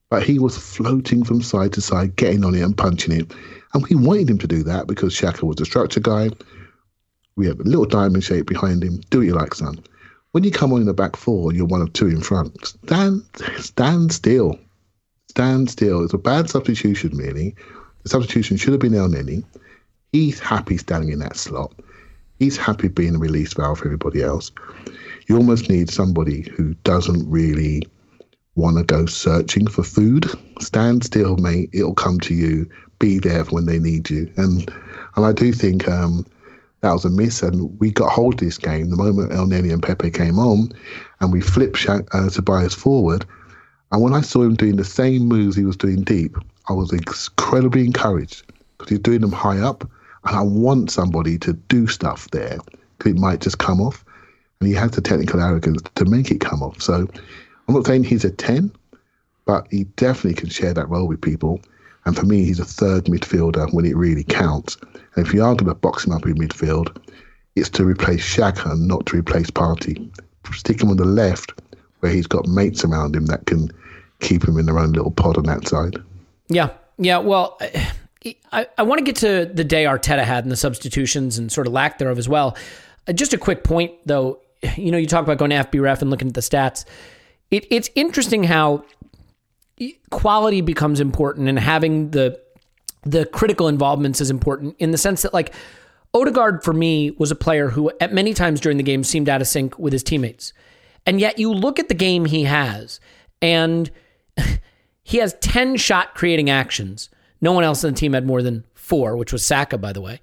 But he was floating from side to side, getting on it and punching it. And we wanted him to do that because Xhaka was the structure guy. We have a little diamond shape behind him. Do what you like, son. When you come on in the back four, you're one of two in front. Stand still. Stand still. It's a bad substitution, really. The substitution should have been El Neni. He's happy standing in that slot. He's happy being a release valve for everybody else. You almost need somebody who doesn't really want to go searching for food. Stand still, mate. It'll come to you. Be there for when they need you. And I do think that was a miss. And we got hold of this game the moment El Neni and Pepe came on, and we flipped Tobias forward. And when I saw him doing the same moves he was doing deep, I was incredibly encouraged because he's doing them high up. And I want somebody to do stuff there because it might just come off. And he has the technical arrogance to make it come off. So I'm not saying he's a 10, but he definitely can share that role with people. And for me, he's a third midfielder when it really counts. And if you are going to box him up in midfield, it's to replace Xhaka, not to replace Partey. Stick him on the left where he's got mates around him that can keep him in their own little pod on that side. Yeah. Well, I want to get to the day Arteta had and the substitutions and sort of lack thereof as well. Just a quick point, though. You talk about going to FBref and looking at the stats. It's interesting how quality becomes important and having the critical involvements is important in the sense that, like, Odegaard, for me, was a player who at many times during the game seemed out of sync with his teammates. And yet you look at the game he has, and he has 10 shot-creating actions. No one else in the team had more than 4, which was Saka, by the way.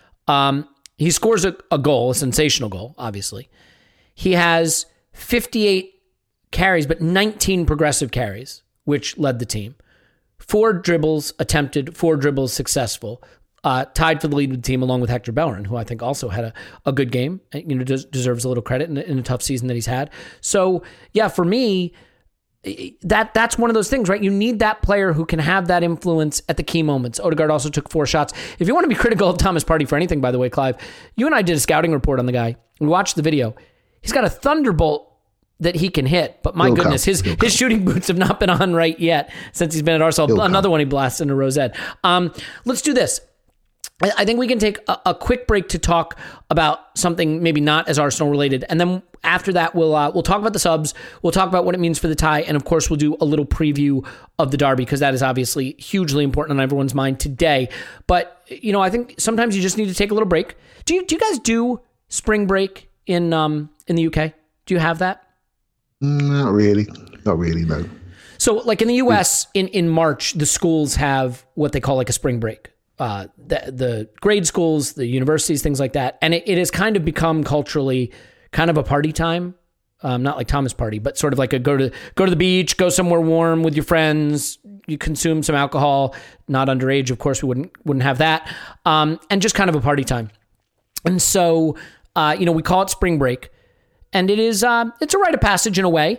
He scores a goal, a sensational goal, obviously. He has 58 carries, but 19 progressive carries, which led the team. 4 dribbles attempted, 4 dribbles successful. Tied for the lead with the team along with Hector Bellerin, who I think also had a good game. Deserves a little credit in a tough season that he's had. So, yeah, for me, that's one of those things, right? You need that player who can have that influence at the key moments. Odegaard also took 4 shots. If you want to be critical of Thomas Partey for anything, by the way, Clive, you and I did a scouting report on the guy. We watched the video. He's got a thunderbolt that he can hit, but my goodness, his shooting boots have not been on right yet since he's been at Arsenal. Another one he blasts into Rosette. Let's do this. I think we can take a quick break to talk about something maybe not as Arsenal related, and then after that we'll talk about the subs. We'll talk about what it means for the tie, and of course we'll do a little preview of the derby because that is obviously hugely important on everyone's mind today. But I think sometimes you just need to take a little break. Do you guys do spring break in the UK? Do you have that? Not really, no. So, like in the US, in March, the schools have what they call like a spring break. The grade schools, the universities, things like that. And it has kind of become culturally kind of a party time. Not like Thomas Party, but sort of like a go to the beach, go somewhere warm with your friends, you consume some alcohol, not underage. Of course, we wouldn't have that. And just kind of a party time. And so, we call it spring break. And it is, it's a rite of passage in a way.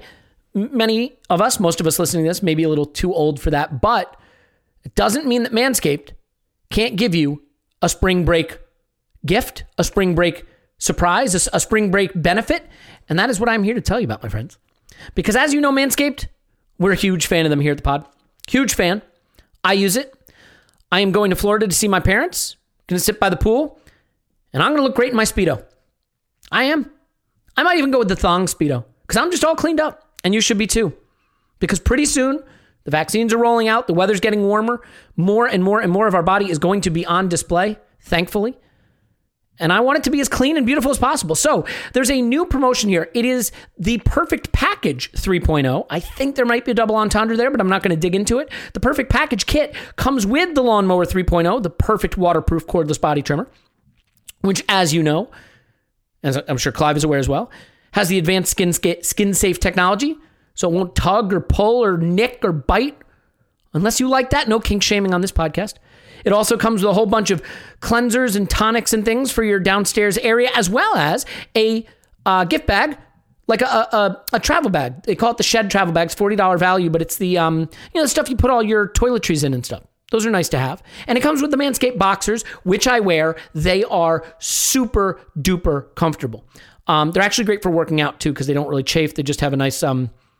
Most of us listening to this may be a little too old for that, but it doesn't mean that Manscaped can't give you a spring break gift, a spring break surprise, a spring break benefit. And that is what I'm here to tell you about, my friends. Because as you know, Manscaped, we're a huge fan of them here at the pod. Huge fan. I use it. I am going to Florida to see my parents. Going to sit by the pool. And I'm going to look great in my Speedo. I am. I might even go with the thong Speedo because I'm just all cleaned up. And you should be too. Because pretty soon, the vaccines are rolling out. The weather's getting warmer. More and more and more of our body is going to be on display, thankfully. And I want it to be as clean and beautiful as possible. So there's a new promotion here. It is the Perfect Package 3.0. I think there might be a double entendre there, but I'm not going to dig into it. The Perfect Package kit comes with the Lawnmower 3.0, the perfect waterproof cordless body trimmer, which, as you know, as I'm sure Clive is aware as well, has the advanced skin-safe technology, so it won't tug or pull or nick or bite. Unless you like that, no kink shaming on this podcast. It also comes with a whole bunch of cleansers and tonics and things for your downstairs area, as well as a gift bag, like a travel bag. They call it the Shed travel bag. It's $40 value, but it's the the stuff you put all your toiletries in and stuff. Those are nice to have. And it comes with the Manscaped boxers, which I wear. They are super duper comfortable. They're actually great for working out too, because they don't really chafe. They just have a nice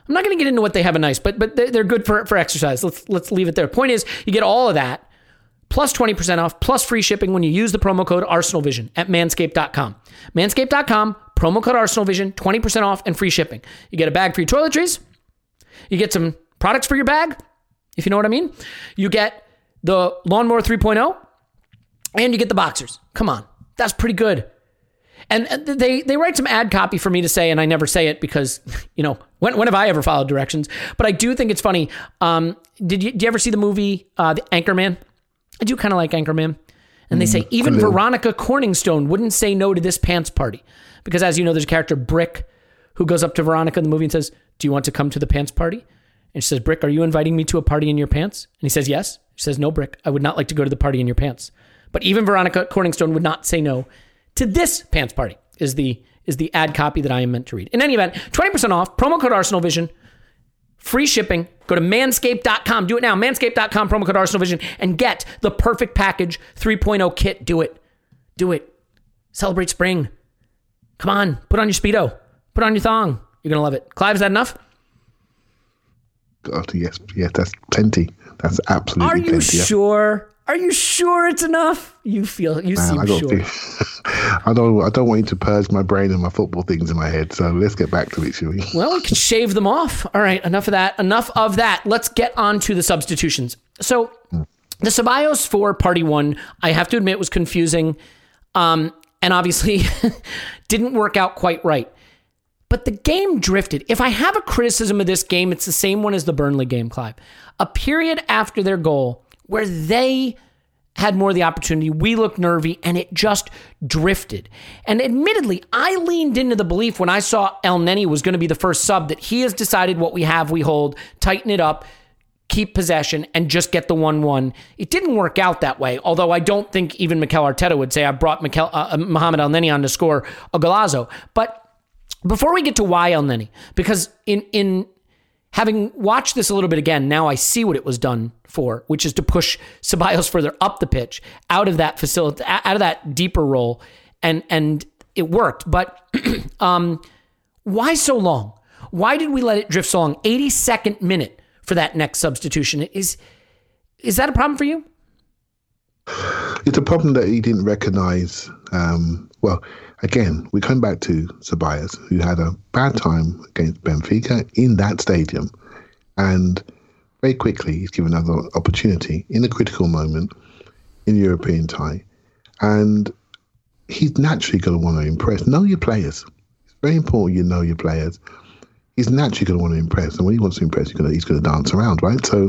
I'm not going to get into what they have a nice, but they're good for exercise. Let's leave it there. Point is, you get all of that, plus 20% off, plus free shipping when you use the promo code ArsenalVision at manscaped.com. Manscaped.com, promo code ArsenalVision, 20% off and free shipping. You get a bag for your toiletries. You get some products for your bag, if you know what I mean. You get the Lawnmower 3.0, and you get the boxers. Come on, that's pretty good. And they write some ad copy for me to say, and I never say it because, when have I ever followed directions? But I do think it's funny. Did you ever see the movie The Anchorman? I do kind of like Anchorman. And they say, even Veronica Corningstone wouldn't say no to this pants party. Because as you know, there's a character, Brick, who goes up to Veronica in the movie and says, do you want to come to the pants party? And she says, Brick, are you inviting me to a party in your pants? And he says, yes. She says, no, Brick, I would not like to go to the party in your pants. But even Veronica Corningstone would not say no to this pants party, is the ad copy that I am meant to read. In any event, 20% off, promo code ArsenalVision, free shipping. Go to manscaped.com. Do it now. Manscaped.com, promo code ArsenalVision, and get the perfect package 3.0 kit. Do it. Do it. Celebrate spring. Come on. Put on your Speedo. Put on your thong. You're going to love it. Clive, is that enough? God, yes, that's plenty. That's absolutely plenty. Are you sure? Are you sure it's enough? You seem sure. I don't want you to purge my brain and my football things in my head. So let's get back to it, shall we? Well, we can shave them off. All right, enough of that. Let's get on to the substitutions. So the Ceballos for Party 1, I have to admit, was confusing, and obviously didn't work out quite right. But the game drifted. If I have a criticism of this game, it's the same one as the Burnley game, Clive. A period after their goal where they had more of the opportunity, we looked nervy, and it just drifted. And admittedly, I leaned into the belief when I saw El Neni was going to be the first sub that he has decided what we have, we hold, tighten it up, keep possession, and just get the 1-1. It didn't work out that way, although I don't think even Mikel Arteta would say I brought Mohamed El Neni on to score a golazo. But before we get to why El Neni, because in having watched this a little bit again, now I see what it was done for, which is to push Ceballos further up the pitch, out of that facility, out of that deeper role, and it worked. But why so long? Why did we let it drift so long? 82nd minute for that next substitution. Is that a problem for you? It's a problem that he didn't recognise. Again, we come back to Ceballos, who had a bad time against Benfica in that stadium. And very quickly, he's given another opportunity in a critical moment in the European tie. And he's naturally going to want to impress. Know your players. It's very important you know your players. He's naturally going to want to impress. And when he wants to impress, he's going to dance around, right? So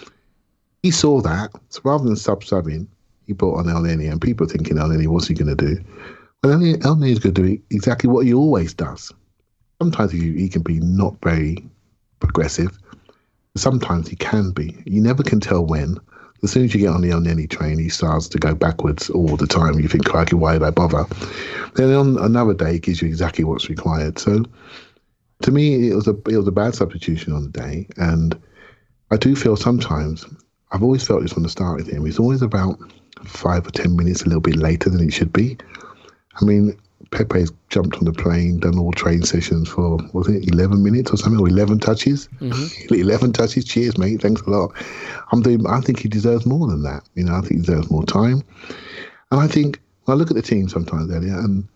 he saw that. So rather than subbing, he brought on El Neni. And people are thinking, El Neni, what's he going to do? But El Neni is going to do exactly what he always does. Sometimes he can be not very progressive. Sometimes he can be. You never can tell when. As soon as you get on the El Neni train, he starts to go backwards all the time. You think, crikey, why did I bother? Then on another day, he gives you exactly what's required. So to me, it was a bad substitution on the day. And I do feel sometimes, I've always felt this from the start with him, he's always about 5 or 10 minutes a little bit later than it should be. I mean, Pepe's jumped on the plane, done all train sessions for, 11 minutes or something, or 11 touches? Mm-hmm. 11 touches, cheers, mate, thanks a lot. I think he deserves more than that. I think he deserves more time. And I think, when I look at the team sometimes, Elliot, and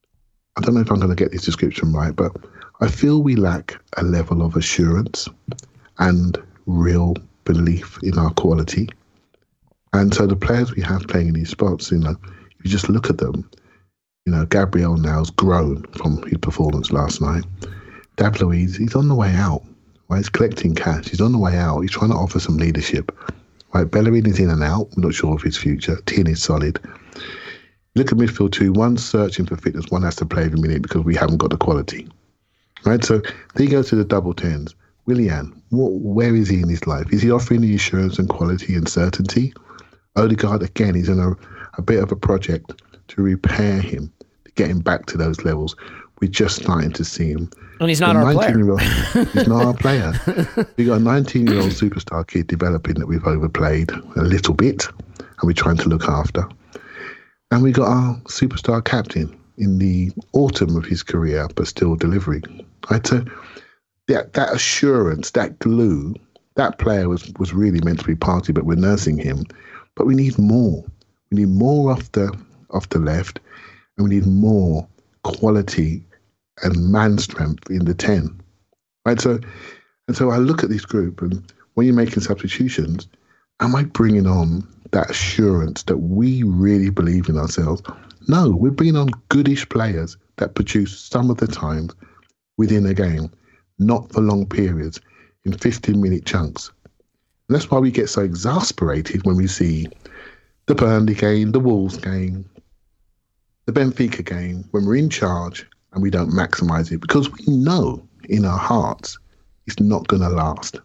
I don't know if I'm going to get this description right, but I feel we lack a level of assurance and real belief in our quality. And so the players we have playing in these spots, you just look at them. Gabriel now's grown from his performance last night. David Luiz, he's on the way out. Right? He's collecting cash. He's on the way out. He's trying to offer some leadership. Right? Bellerin is in and out. We're not sure of his future. Tin is solid. Look at midfield too. One's searching for fitness. One has to play every minute because we haven't got the quality. Right? So then he goes to the double tens. Willian, where is he in his life? Is he offering the assurance and quality and certainty? Odegaard, again, he's in a bit of a project to repair him, to get him back to those levels. We're just starting to see him. And he's not our player. He's not our player. We've got a 19-year-old superstar kid developing that we've overplayed a little bit, and we're trying to look after. And we got our superstar captain in the autumn of his career, but still delivering. Right? So that assurance, that glue, that player was really meant to be Partey, but we're nursing him. But we need more. We need more off the left, and we need more quality and man strength in the 10. Right? So I look at this group, and when you're making substitutions, am I bringing on that assurance that we really believe in ourselves? No, we're bringing on goodish players that produce some of the time within a game, not for long periods, in 15-minute chunks. And that's why we get so exasperated when we see the Burnley game, the Wolves game, the Benfica game, when we're in charge and we don't maximise it, because we know in our hearts it's not going to last.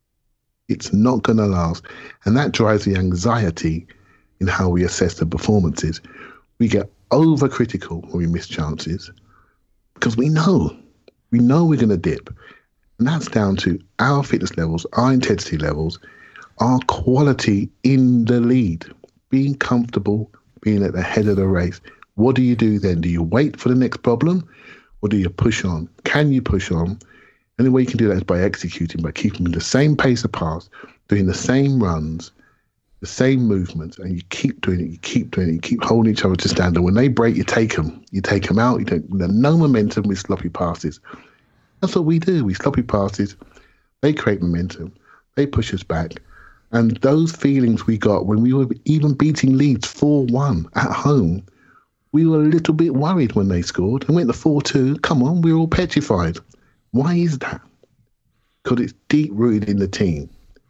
It's not going to last. And that drives the anxiety in how we assess the performances. We get overcritical when we miss chances because we know we're going to dip. And that's down to our fitness levels, our intensity levels, our quality in the lead, being comfortable, being at the head of the race. What do you do then? Do you wait for the next problem or do you push on? Can you push on? And the way you can do that is by executing, by keeping the same pace of pass, doing the same runs, the same movements, and you keep doing it, you keep holding each other to standard. When they break, you take them out. You don't, no momentum with sloppy passes. That's what we do. We sloppy passes. They create momentum. They push us back. And those feelings we got when we were even beating Leeds 4-1 at home, we were a little bit worried when they scored and went to 4-2. Come on, we were all petrified. Why is that? Because it's deep-rooted in the team.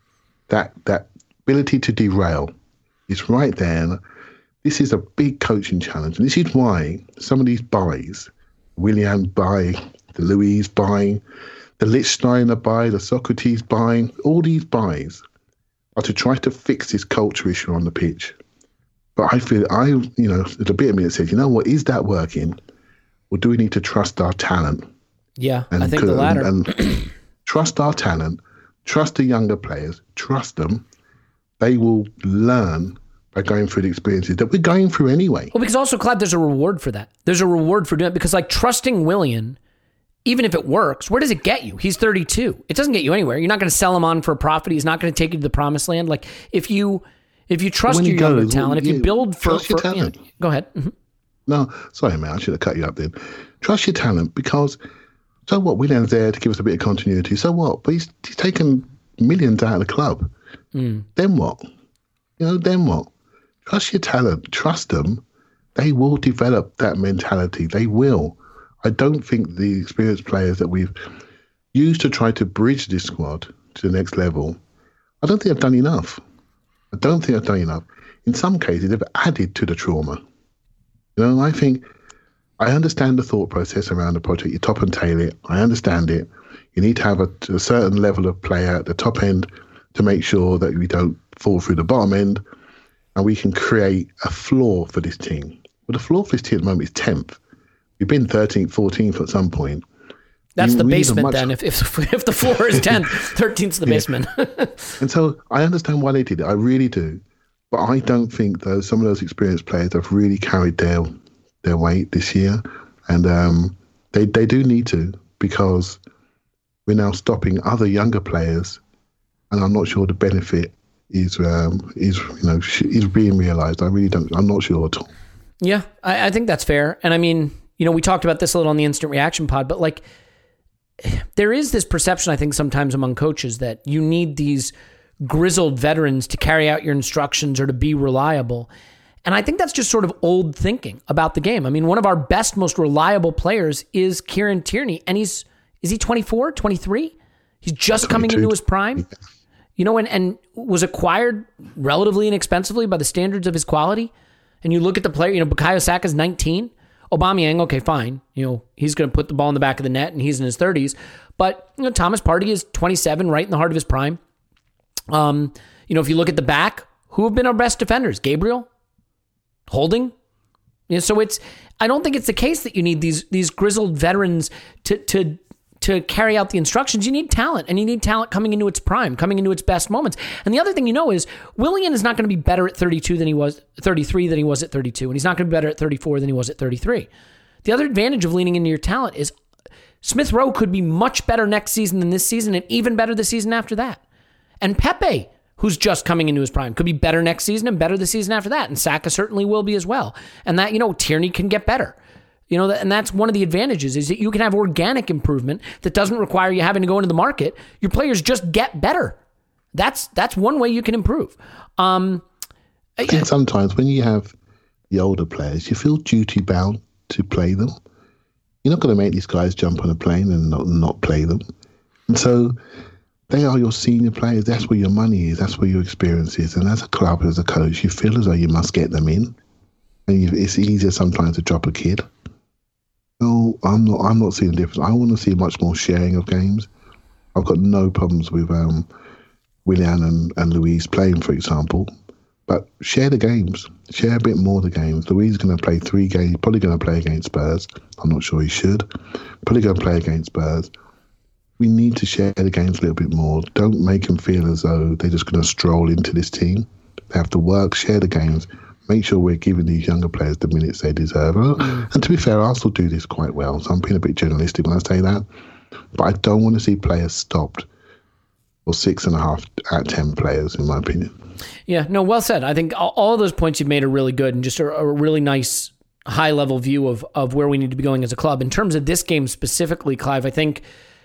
That ability to derail is right there. And this is a big coaching challenge. And this is why some of these buys, Willian buy, the Louise buying, the Lichtsteiner buy, the Socrates buying, all these buys are to try to fix this culture issue on the pitch. But I feel, there's a bit of me that says, you know what, is that working? Or do we need to trust our talent? Yeah, I think the latter. And trust our talent, trust the younger players, trust them. They will learn by going through the experiences that we're going through anyway. Well, because also, Clive, there's a reward for that. There's a reward for doing it because, like, trusting Willian, even if it works, where does it get you? He's 32. It doesn't get you anywhere. You're not going to sell him on for a profit. He's not going to take you to the promised land. Like, if you trust your younger talent, if you build for your talent. Go ahead. Mm-hmm. No, sorry, man, I should have cut you up then. Trust your talent because, so what? Willian's there to give us a bit of continuity. So what? But he's taken millions out of the club. Then what? Then what? Trust your talent. Trust them. They will develop that mentality. They will. I don't think the experienced players that we've used to try to bridge this squad to the next level, I don't think I've done enough. In some cases, they've added to the trauma. I think I understand the thought process around the project. You top and tail it. I understand it. You need to have a certain level of player at the top end to make sure that we don't fall through the bottom end, and we can create a floor for this team. But the floor for this team at the moment is 10th. We've been 13th, 14th at some point. That's the basement then. If the floor is 10th, 13th's the basement. And so I understand why they did it. I really do. But I don't think some of those experienced players have really carried their weight this year. And they do need to, because we're now stopping other younger players. And I'm not sure the benefit is being realised. I really don't. I'm not sure at all. Yeah, I think that's fair. And I mean, we talked about this a little on the instant reaction pod, but like, there is this perception, I think, sometimes among coaches that you need these grizzled veterans to carry out your instructions or to be reliable. And I think that's just sort of old thinking about the game. I mean, one of our best, most reliable players is Kieran Tierney. And is he 24, 23? He's just 22. Coming into his prime. And was acquired relatively inexpensively by the standards of his quality. And you look at the player, Bukayo Saka's 19. Aubameyang, okay, fine. He's going to put the ball in the back of the net and he's in his 30s. But, Thomas Partey is 27, right in the heart of his prime. If you look at the back, who have been our best defenders? Gabriel? Holding? So I don't think it's the case that you need these grizzled veterans to carry out the instructions. You need talent, and you need talent coming into its prime, coming into its best moments. And the other thing is Willian is not going to be better at 32 than he was 33 than he was at 32, and he's not going to be better at 34 than he was at 33. The other advantage of leaning into your talent is Smith Rowe could be much better next season than this season, and even better the season after that. And Pepe, who's just coming into his prime, could be better next season and better the season after that. And Saka certainly will be as well. And that, Tierney can get better. And that's one of the advantages is that you can have organic improvement that doesn't require you having to go into the market. Your players just get better. That's one way you can improve. I think sometimes when you have the older players, you feel duty bound to play them. You're not going to make these guys jump on a plane and not play them. And so they are your senior players. That's where your money is. That's where your experience is. And as a club, as a coach, you feel as though you must get them in. And it's easier sometimes to drop a kid. No, I'm not seeing a difference. I want to see much more sharing of games. I've got no problems with Willian and Luis playing, for example. But share the games. Share a bit more of the games. Luis is going to play 3 games, probably going to play against Spurs. I'm not sure he should. Probably going to play against Spurs. We need to share the games a little bit more. Don't make them feel as though they're just going to stroll into this team. They have to work, share the games, make sure we're giving these younger players the minutes they deserve. And to be fair, Arsenal do this quite well. So I'm being a bit journalistic when I say that. But I don't want to see players stopped for 6.5 out of 10 players, in my opinion. Yeah, no, well said. I think all of those points you've made are really good and just a really nice high-level view of where we need to be going as a club. In terms of this game specifically, Clive, I think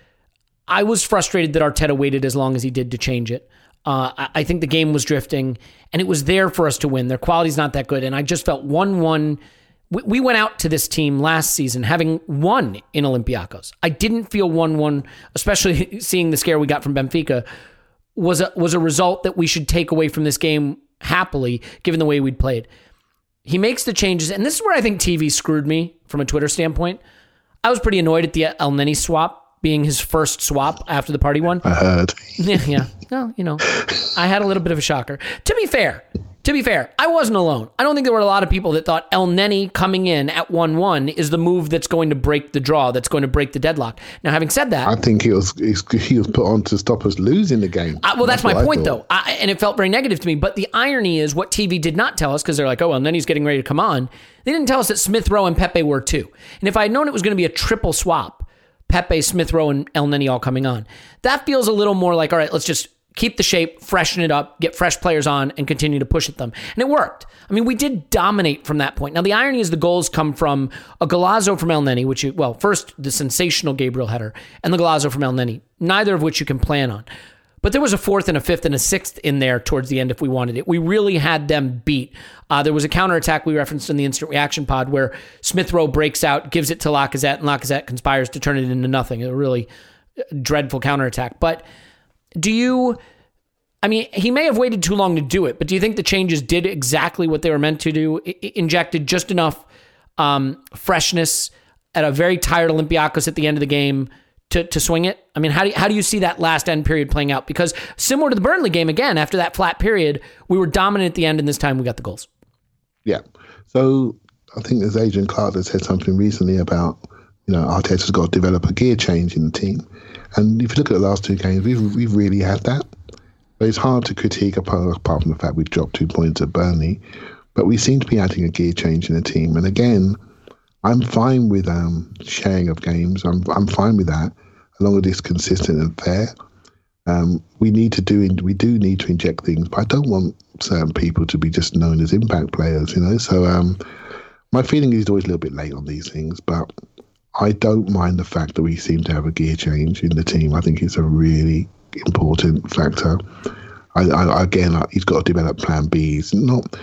I was frustrated that Arteta waited as long as he did to change it. I think the game was drifting, and it was there for us to win. Their quality's not that good, and I just felt 1-1. We went out to this team last season having won in Olympiacos. I didn't feel 1-1, especially seeing the scare we got from Benfica, was a result that we should take away from this game happily, given the way we'd played. He makes the changes, and this is where I think TV screwed me from a Twitter standpoint. I was pretty annoyed at the El Neni swap being his first swap after the party one. I heard. Yeah. No, I had a little bit of a shocker. To be fair, I wasn't alone. I don't think there were a lot of people that thought El Neni coming in at 1-1 is the move that's going to break the draw, that's going to break the deadlock. Now, having said that, I think he was put on to stop us losing the game. Well, that's my point, though. And it felt very negative to me. But the irony is what TV did not tell us, because they're like, oh, El Neni's getting ready to come on. They didn't tell us that Smith Rowe and Pepe were too. And if I had known it was going to be a triple swap, Pepe, Smith Rowe, and El Neni all coming on, that feels a little more like, all right, let's just keep the shape, freshen it up, get fresh players on, and continue to push at them. And it worked. I mean, we did dominate from that point. Now, the irony is the goals come from a Golazo from El Neni, first the sensational Gabriel header, and the Golazo from El Neni, neither of which you can plan on. But there was a 4th and a 5th and a 6th in there towards the end if we wanted it. We really had them beat. There was a counterattack we referenced in the instant reaction pod where Smith Rowe breaks out, gives it to Lacazette, and Lacazette conspires to turn it into nothing. A really dreadful counterattack. But he may have waited too long to do it, but do you think the changes did exactly what they were meant to do? It injected just enough freshness at a very tired Olympiacos at the end of the game to swing it? I mean, how do you see that last end period playing out? Because similar to the Burnley game, again, after that flat period, we were dominant at the end, and this time we got the goals. Yeah. So I think there's Adrian Clark that said something recently about, Arteta's got to develop a gear change in the team. And if you look at the last 2 games, we've really had that. But it's hard to critique apart from the fact we've dropped 2 points at Burnley. But we seem to be adding a gear change in the team. And again, I'm fine with sharing of games. I'm fine with that, as long as it's consistent and fair. We do need to inject things, but I don't want certain people to be just known as impact players, So my feeling is always a little bit late on these things, but I don't mind the fact that we seem to have a gear change in the team. I think it's a really important factor. Again, he's got to develop plan B. It's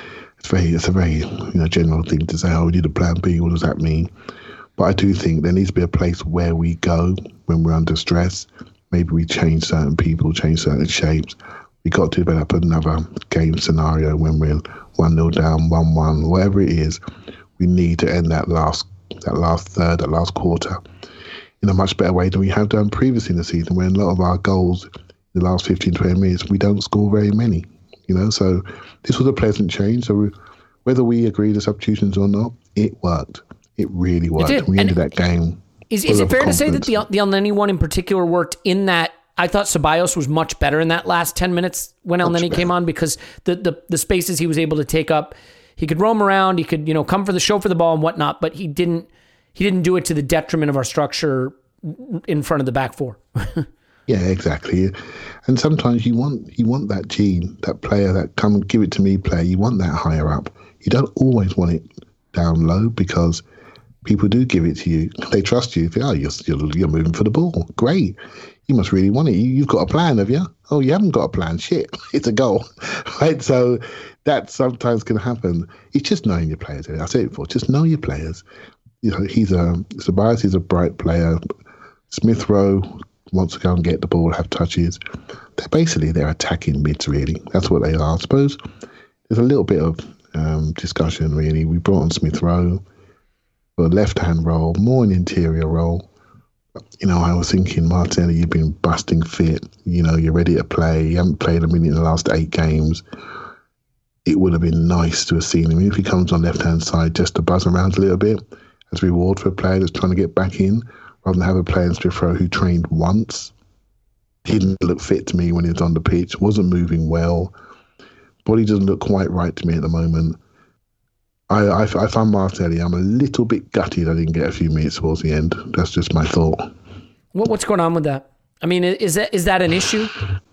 a very general thing to say, oh, we need a plan B. What does that mean? But I do think there needs to be a place where we go when we're under stress. Maybe we change certain people, change certain shapes. We got to develop another game scenario when we're 1-0 down, 1-1, whatever it is. We need to end that last third, that last quarter in a much better way than we have done previously in the season, when a lot of our goals in the last 15, 20 minutes, we don't score very many. So this was a pleasant change. So whether we agree the substitutions or not, it worked. It really worked. We ended that game. Is it fair to say that the El Neni one in particular worked in that I thought Ceballos was much better in that last 10 minutes when El Neni came on, because the spaces he was able to take up, he could roam around, he could come for the ball and whatnot, but he didn't do it to the detriment of our structure in front of the back four. Yeah, exactly. And sometimes you want that gene, that player, that come give it to me player. You want that higher up. You don't always want it down low because people do give it to you. They trust you. They think, you're moving for the ball. Great. You must really want it. You've got a plan, have you? Oh, you haven't got a plan. Shit, it's a goal, right? So that sometimes can happen. It's just knowing your players. I said it before. Just know your players. Ceballos is a bright player. Smith Rowe wants to go and get the ball, have touches. They're attacking mids, really. That's what they are. I suppose there's a little bit of discussion, really. We brought on Smith Rowe for a left-hand role, more an interior role. I was thinking, Martinelli, you've been busting fit. You're ready to play. You haven't played a minute in the last 8 games. It would have been nice to have seen him, if he comes on left-hand side, just to buzz around a little bit as a reward for a player that's trying to get back in, rather than have a player in Smith Rowe who trained once. He didn't look fit to me when he was on the pitch, wasn't moving well. Body doesn't look quite right to me at the moment. I find Martinelli, I'm a little bit gutted I didn't get a few minutes towards the end. That's just my thought. What's going on with that? I mean, is that an issue?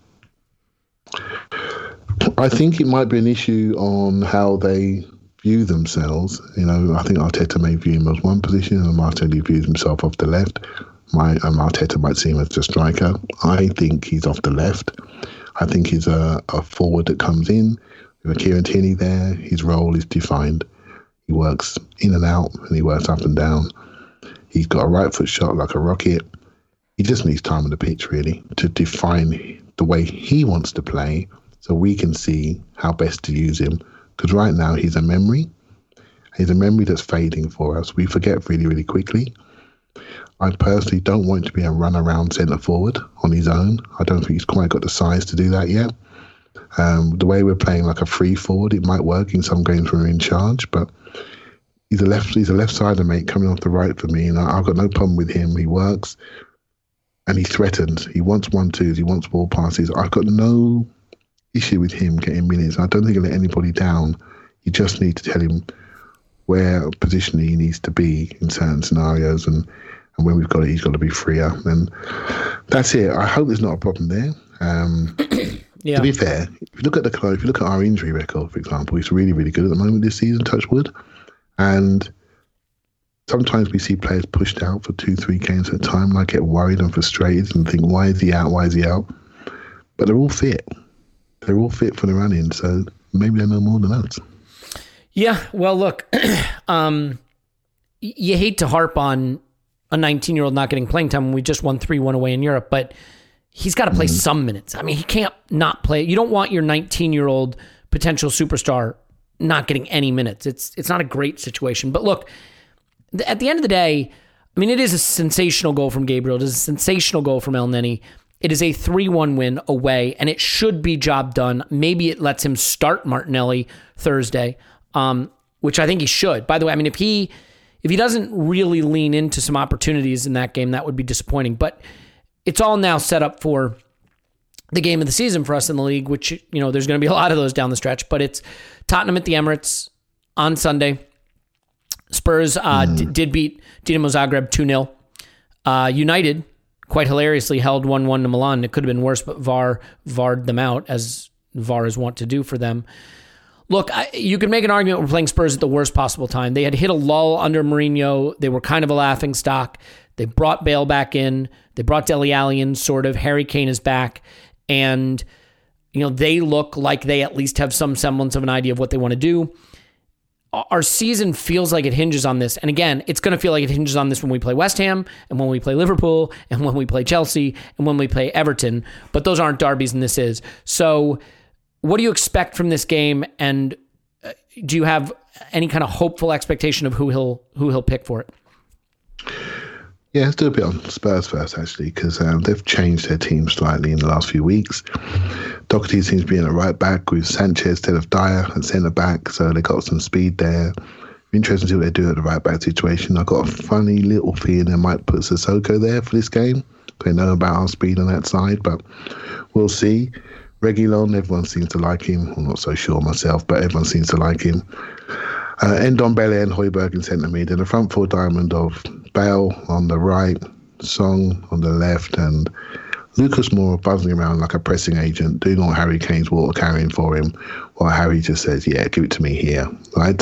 I think it might be an issue on how they view themselves. I think Arteta may view him as one position and Martinelli views himself off the left. And Arteta might see him as the striker. I think he's off the left. I think he's a forward that comes in. With Kieran Tierney there, his role is defined. He works in and out and he works up and down. He's got a right foot shot like a rocket. He just needs time on the pitch, really, to define the way he wants to play so we can see how best to use him. Because right now he's a memory. He's a memory that's fading for us. We forget really, really quickly. I personally don't want him to be a run-around centre forward on his own. I don't think he's quite got the size to do that yet. The way we're playing like a free forward, it might work in some games when we're in charge, but he's a left-sider, mate, coming off the right for me, and I've got no problem with him. He works, and he threatens. He wants 1-2s. He wants ball passes. I've got no issue with him getting minutes. I don't think he'll let anybody down. You just need to tell him where positionally he needs to be in certain scenarios, and when we've got it, he's got to be freer. And that's it. I hope there's not a problem there. Yeah. To be fair, if you look at our injury record, for example, it's really, really good at the moment this season, touch wood. And sometimes we see players pushed out for 2-3 games at a time, and I get worried and frustrated and think, why is he out? But they're all fit. They're all fit for the run-in, so maybe they know more than us. Yeah, well, look, you hate to harp on a 19-year-old not getting playing time when we just won 3-1 away in Europe, but he's got to play some minutes. I mean, he can't not play. You don't want your 19-year-old potential superstar not getting any minutes. It's not a great situation. But look, at the end of the day, I mean, it is a sensational goal from Gabriel. It is a sensational goal from El Neni. It is a 3-1 win away, and it should be job done. Maybe it lets him start Martinelli Thursday, which I think he should. By the way, I mean, if he doesn't really lean into some opportunities in that game, that would be disappointing. But it's all now set up for the game of the season for us in the league, which, there's going to be a lot of those down the stretch. But it's Tottenham at the Emirates on Sunday. Spurs did beat Dinamo Zagreb 2-0. United, quite hilariously, held 1-1 to Milan. It could have been worse, but VAR'd them out, as VAR is wont to do for them. Look, you could make an argument we're playing Spurs at the worst possible time. They had hit a lull under Mourinho. They were kind of a laughing stock. They brought Bale back in. They brought Dele Alli in, sort of. Harry Kane is back. And, they look like they at least have some semblance of an idea of what they want to do. Our season feels like it hinges on this. And again, it's going to feel like it hinges on this when we play West Ham and when we play Liverpool and when we play Chelsea and when we play Everton. But those aren't derbies, and this is. So what do you expect from this game? And do you have any kind of hopeful expectation of who he'll pick for it? Yeah, let's do a bit on Spurs first, actually, because they've changed their team slightly in the last few weeks. Doherty seems to be in at right back with Sanchez instead of Dyer at centre back, so they got some speed there. Interesting to see what they do at the right back situation. I've got a funny little feeling they might put Sissoko there for this game. They know about our speed on that side, but we'll see. Reguilon, everyone seems to like him. I'm not so sure myself, but everyone seems to like him. Ndombele and Højbjerg in centre mid, and a front four diamond of Bale on the right, Song on the left, and Lucas Moura buzzing around like a pressing agent, doing all Harry Kane's water carrying for him, while Harry just says, yeah, give it to me here, right?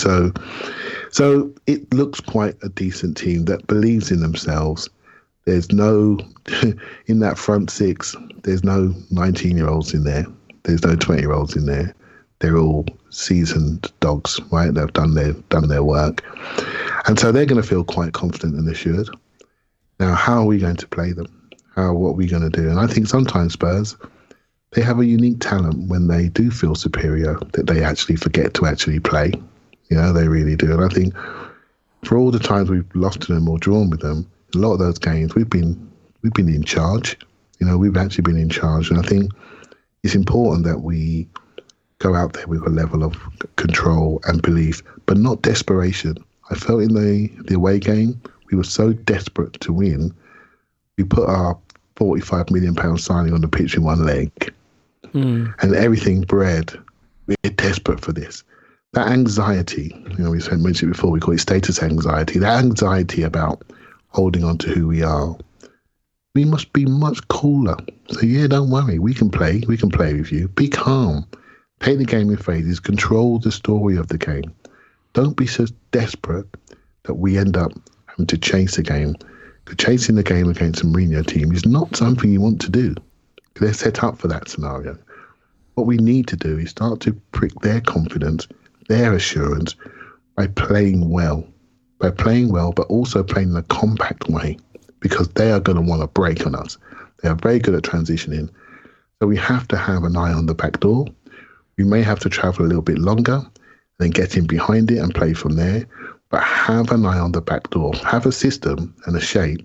So it looks quite a decent team that believes in themselves. There's no, in that front six, there's no 19-year-olds in there. There's no 20-year-olds in there. They're all seasoned dogs, right? They've done their work. And so they're going to feel quite confident and assured. Now, how are we going to play them? What are we going to do? And I think sometimes Spurs, they have a unique talent when they do feel superior that they actually forget to actually play. You know, they really do. And I think for all the times we've lost to them or drawn with them, a lot of those games we've been in charge. You know, we've actually been in charge. And I think it's important that we go out there with a level of control and belief, but not desperation. I felt in the away game, we were so desperate to win. We put our £45 million signing on the pitch in one leg, and everything bred. We're desperate for this. That anxiety, you know, we mentioned it before, we call it status anxiety. That anxiety about holding on to who we are. We must be much cooler. So yeah, don't worry. We can play with you. Be calm. Take the game in phases. Control the story of the game. Don't be so desperate that we end up having to chase the game. Chasing the game against a Mourinho team is not something you want to do. They're set up for that scenario. What we need to do is start to prick their confidence, their assurance, by playing well. But also playing in a compact way, because they are going to want to break on us. They are very good at transitioning. So we have to have an eye on the back door. We may have to travel a little bit longer, then get in behind it and play from there. But have an eye on the back door. Have a system and a shape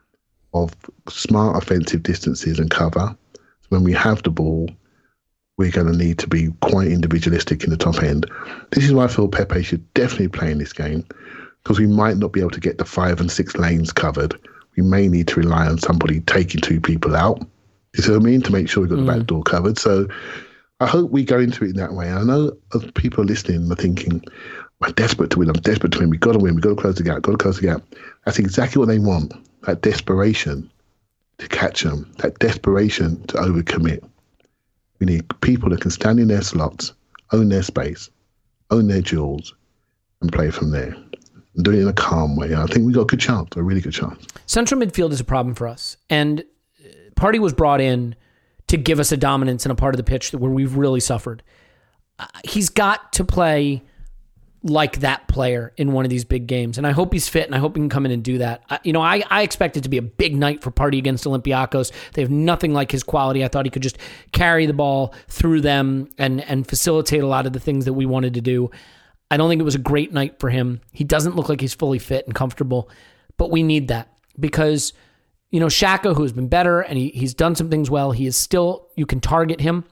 of smart offensive distances and cover. So when we have the ball, we're going to need to be quite individualistic in the top end. This is why I feel Pepe should definitely play in this game, because we might not be able to get the 5 and 6 lanes covered. We may need to rely on somebody taking 2 people out. You see what I mean? To make sure we've got the back door covered. So I hope we go into it in that way. I know people listening are thinking, I'm desperate to win. We've got to win. We've got to close the gap. That's exactly what they want. That desperation to catch them. That desperation to overcommit. We need people that can stand in their slots, own their space, own their duels, and play from there. And do it in a calm way. I think we've got a good chance, a really good chance. Central midfield is a problem for us. And Partey was brought in to give us a dominance in a part of the pitch where we've really suffered. He's got to play like that player in one of these big games. And I hope he's fit, and I hope he can come in and do that. I expect it to be a big night for Partey against Olympiacos. They have nothing like his quality. I thought he could just carry the ball through them and facilitate a lot of the things that we wanted to do. I don't think it was a great night for him. He doesn't look like he's fully fit and comfortable, but we need that because, Xhaka, who's been better and he's done some things well, he is still, you can target him.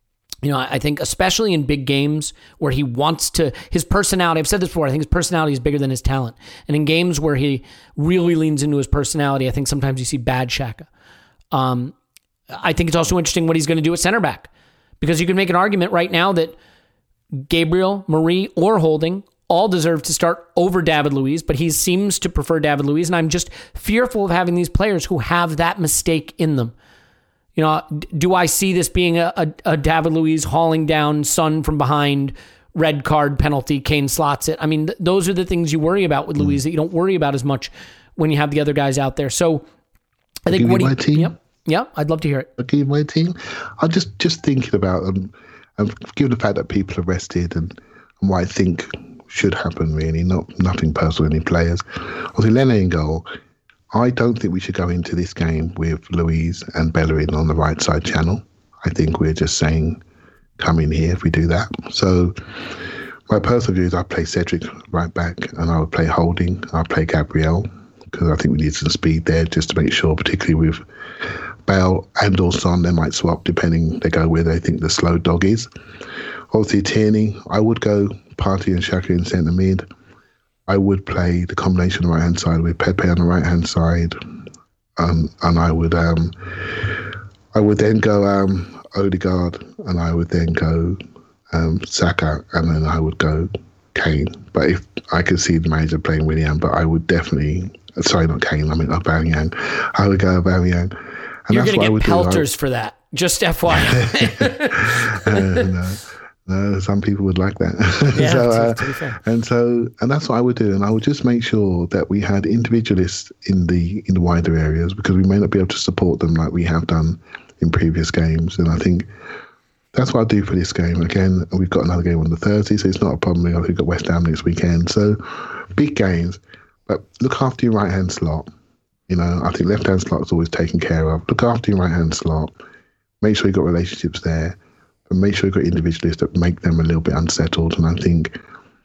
I think especially in big games where he wants to, his personality, I've said this before, I think his personality is bigger than his talent. And in games where he really leans into his personality, I think sometimes you see bad Xhaka. I think it's also interesting what he's going to do at center back, because you can make an argument right now that Gabriel, Marie, or Holding all deserve to start over David Luiz, but he seems to prefer David Luiz, and I'm just fearful of having these players who have that mistake in them. Do I see this being a David Luiz hauling down Son from behind, red card, penalty, Kane slots it? I mean, those are the things you worry about with Luiz that you don't worry about as much when you have the other guys out there. So I think my team. Yeah, I'd love to hear it. I'll give you my team. I'm just thinking about them, and given the fact that people are rested and what I think should happen, really, nothing personal in players. Obviously, Leno in goal. I don't think we should go into this game with Luiz and Bellerin on the right side channel. I think we're just saying, come in here if we do that. So my personal view is I'd play Cedric right back, and I would play Holding. I'd play Gabriel, because I think we need some speed there just to make sure, particularly with Bale and or Son, they might swap depending, they go where they think the slow dog is. Obviously Tierney, I would go Partey and Xhaka in centre mid. I would play the combination on the right-hand side with Pepe on the right-hand side. And I would then go Odegaard, and I would then go Saka, and then I would go Kane. But if I could see the manager playing Willian, but I would definitely, sorry, not Kane, I mean Aubameyang. I would go Aubameyang. And you're going to get pelters for that. Just FYI. No, some people would like that. Yeah, to be fair. And that's what I would do. And I would just make sure that we had individualists in the wider areas, because we may not be able to support them like we have done in previous games. And I think that's what I'll do for this game. Again, we've got another game on the Thursday, so it's not a problem. I think we've got West Ham next weekend. So big games, but look after your right-hand slot. I think left-hand slot is always taken care of. Look after your right-hand slot. Make sure you've got relationships there. But make sure you've got individualists that make them a little bit unsettled. And I think,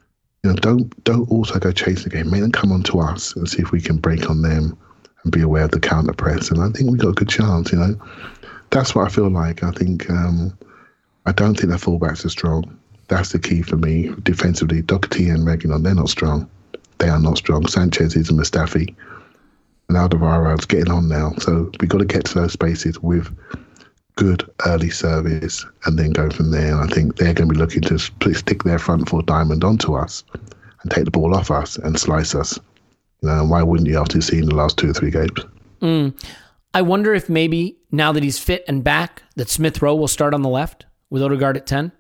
don't also go chase the game. Make them come on to us and see if we can break on them and be aware of the counter press. And I think we've got a good chance, That's what I feel like. I think I don't think their fullbacks are strong. That's the key for me. Defensively, Doherty and Reguilon, they're not strong. They are not strong. Sanchez is a Mustafi. And Alderweireld's getting on now. So we've got to get to those spaces with good early service and then go from there. And I think they're going to be looking to stick their front foot diamond onto us and take the ball off us and slice us. Why wouldn't you after seeing the last 2 or 3 games? I wonder if maybe now that he's fit and back, that Smith Rowe will start on the left with Odegaard at 10.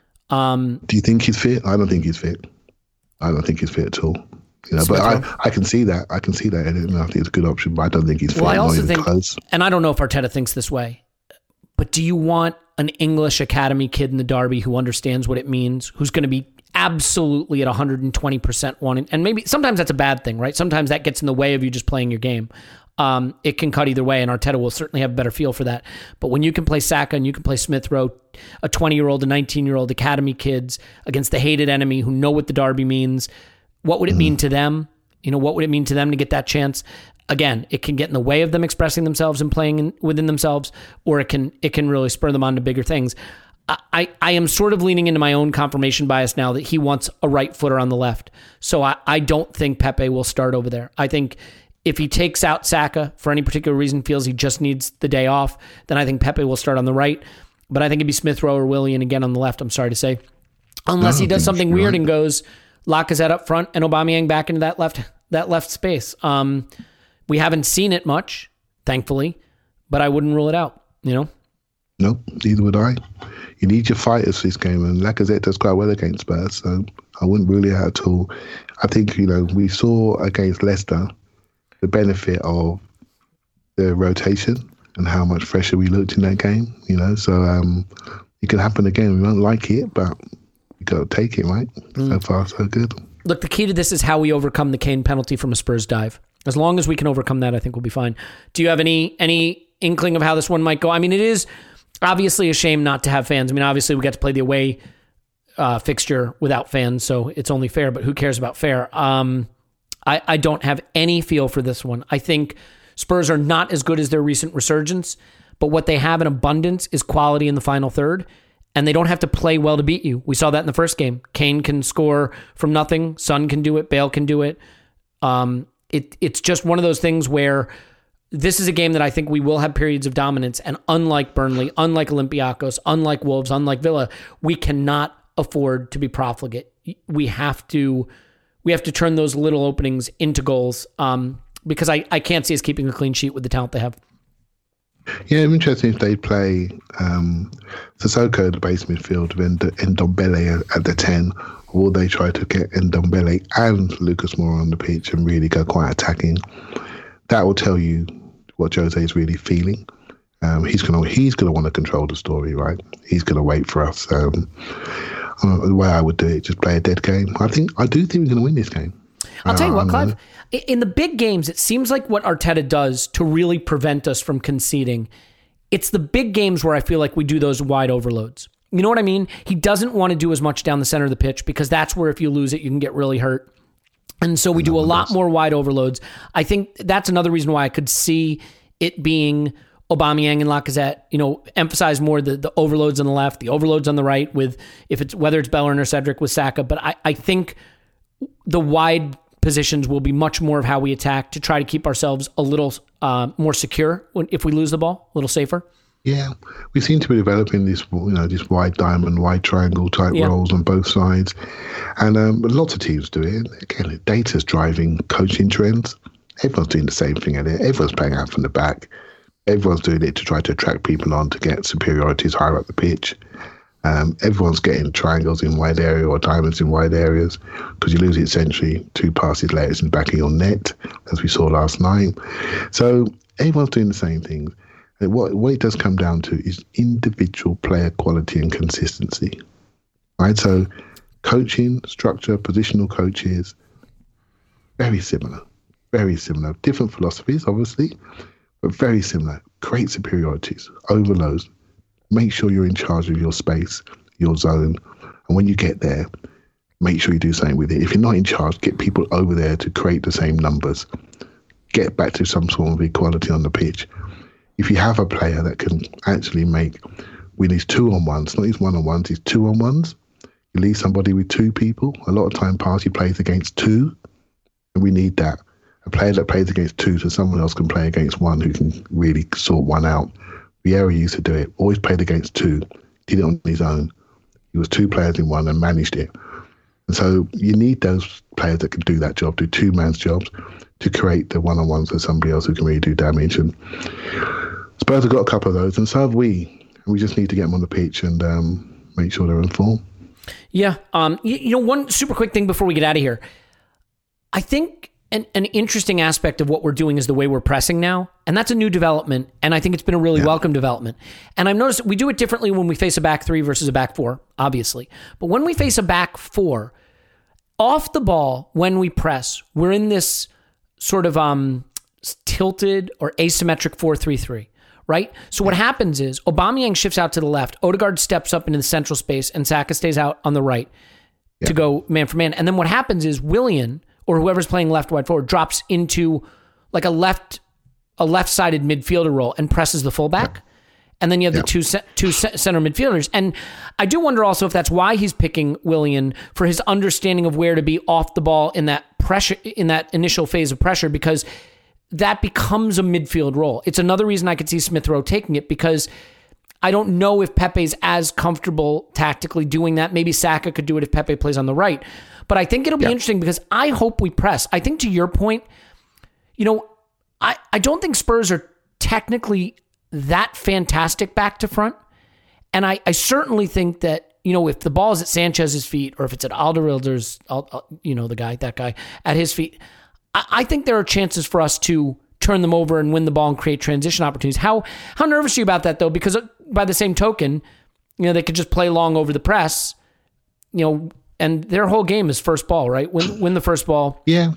Do you think he's fit? I don't think he's fit. I don't think he's fit at all. But I can see that. I can see that, and I think it's a good option. But I don't think he's fit. Well, I also think, close. And I don't know if Arteta thinks this way, but do you want an English academy kid in the derby who understands what it means, who's going to be absolutely at 120% wanting? And maybe sometimes that's a bad thing, right? Sometimes that gets in the way of you just playing your game. It can cut either way, and Arteta will certainly have a better feel for that. But when you can play Saka and you can play Smith Rowe, a 20-year-old, a 19-year-old academy kids against the hated enemy who know what the derby means, what would it mean to them? What would it mean to them to get that chance? Again, it can get in the way of them expressing themselves and playing within themselves, or it can really spur them on to bigger things. I am sort of leaning into my own confirmation bias now that he wants a right footer on the left. So I don't think Pepe will start over there. I think if he takes out Saka for any particular reason, feels he just needs the day off, then I think Pepe will start on the right. But I think it'd be Smith Rowe or Willian again on the left, I'm sorry to say. Unless he does something weird and goes Lacazette up front and Aubameyang back into that left space. We haven't seen it much, thankfully, but I wouldn't rule it out, No, neither would I. You need your fighters for this game, and Lacazette does quite well against Spurs, so I wouldn't rule it out at all. I think, we saw against Leicester the benefit of the rotation and how much fresher we looked in that game, so it could happen again. We won't like it, but we got to take it, right? So far, so good. Look, the key to this is how we overcome the Kane penalty from a Spurs dive. As long as we can overcome that, I think we'll be fine. Do you have any inkling of how this one might go? I mean, it is obviously a shame not to have fans. I mean, obviously we get to play the away fixture without fans, so it's only fair, but who cares about fair? I don't have any feel for this one. I think Spurs are not as good as their recent resurgence, but what they have in abundance is quality in the final third, and they don't have to play well to beat you. We saw that in the first game. Kane can score from nothing. Son can do it. Bale can do it. It's just one of those things where this is a game that I think we will have periods of dominance, and unlike Burnley, unlike Olympiacos, unlike Wolves, unlike Villa, we cannot afford to be profligate. We have to turn those little openings into goals because I can't see us keeping a clean sheet with the talent they have. Yeah, I'm interested if they play Sissoko, the base midfield, and Ndombele at the 10, or they try to get Ndombele and Lucas Moura on the pitch and really go quite attacking. That will tell you what Jose is really feeling. He's gonna want to control the story, right? He's gonna wait for us. The way I would do it, just play a dead game. I do think we're going to win this game. I'll tell you what, Clive. In the big games, it seems like what Arteta does to really prevent us from conceding, it's the big games where I feel like we do those wide overloads. You know what I mean? He doesn't want to do as much down the center of the pitch because that's where if you lose it, you can get really hurt. And so we do a lot more wide overloads. I think that's another reason why I could see it being Aubameyang and Lacazette, emphasize more the overloads on the left, the overloads on the right, with whether it's Bellerin or Cedric with Saka. But I think the wide positions will be much more of how we attack to try to keep ourselves a little more secure if we lose the ball, a little safer. Yeah, we seem to be developing this, this wide diamond, wide triangle type roles on both sides, and lots of teams do it. Again, data's driving coaching trends. Everyone's doing the same thing at it. Everyone's playing out from the back. Everyone's doing it to try to attract people on to get superiorities higher up the pitch. Everyone's getting triangles in wide area or diamonds in wide areas because you lose it essentially 2 passes later in the back of your net, as we saw last night. So everyone's doing the same things. And what it does come down to is individual player quality and consistency, right? So coaching, structure, positional coaches, very similar. Different philosophies, obviously, but very similar. Create superiorities, overloads. Make sure you're in charge of your space, your zone. And when you get there, make sure you do something with it. If you're not in charge, get people over there to create the same numbers. Get back to some sort of equality on the pitch. If you have a player that can actually win these 2-on-1s, not these 1-on-1s, these 2-on-1s, you leave somebody with 2 people. A lot of time Partey plays against 2, and we need that. A player that plays against 2 so someone else can play against 1 who can really sort 1 out. Vieira used to do it, always played against 2, did it on his own. He was 2 players in 1 and managed it. And so you need those players that can do that job, do 2-man's jobs, to create the 1-on-1s for somebody else who can really do damage. And Spurs have got a couple of those, and so have we. And we just need to get them on the pitch and make sure they're in form. Yeah. One super quick thing before we get out of here. I think an interesting aspect of what we're doing is the way we're pressing now. And that's a new development. And I think it's been a really welcome development. And I've noticed we do it differently when we face a back 3 versus a back 4, obviously. But when we face a back 4, off the ball, when we press, we're in this sort of tilted or asymmetric 4-3-3. Right? So what happens is Aubameyang shifts out to the left, Odegaard steps up into the central space, and Saka stays out on the right to go man for man. And then what happens is Willian, or whoever's playing left wide forward, drops into like a left-sided midfielder role and presses the fullback. And then you have the two center midfielders. And I do wonder also if that's why he's picking Willian, for his understanding of where to be off the ball in that pressure, in that initial phase of pressure, because that becomes a midfield role. It's another reason I could see Smith Rowe taking it, because I don't know if Pepe's as comfortable tactically doing that. Maybe Saka could do it if Pepe plays on the right. But I think it'll be interesting because I hope we press. I think to your point, I don't think Spurs are technically that fantastic back to front. And I certainly think that, if the ball is at Sanchez's feet or if it's at Alderweireld's, that guy at his feet, I think there are chances for us to turn them over and win the ball and create transition opportunities. How nervous are you about that, though? Because by the same token, they could just play long over the press, and their whole game is first ball, right? Win the first ball. Yeah.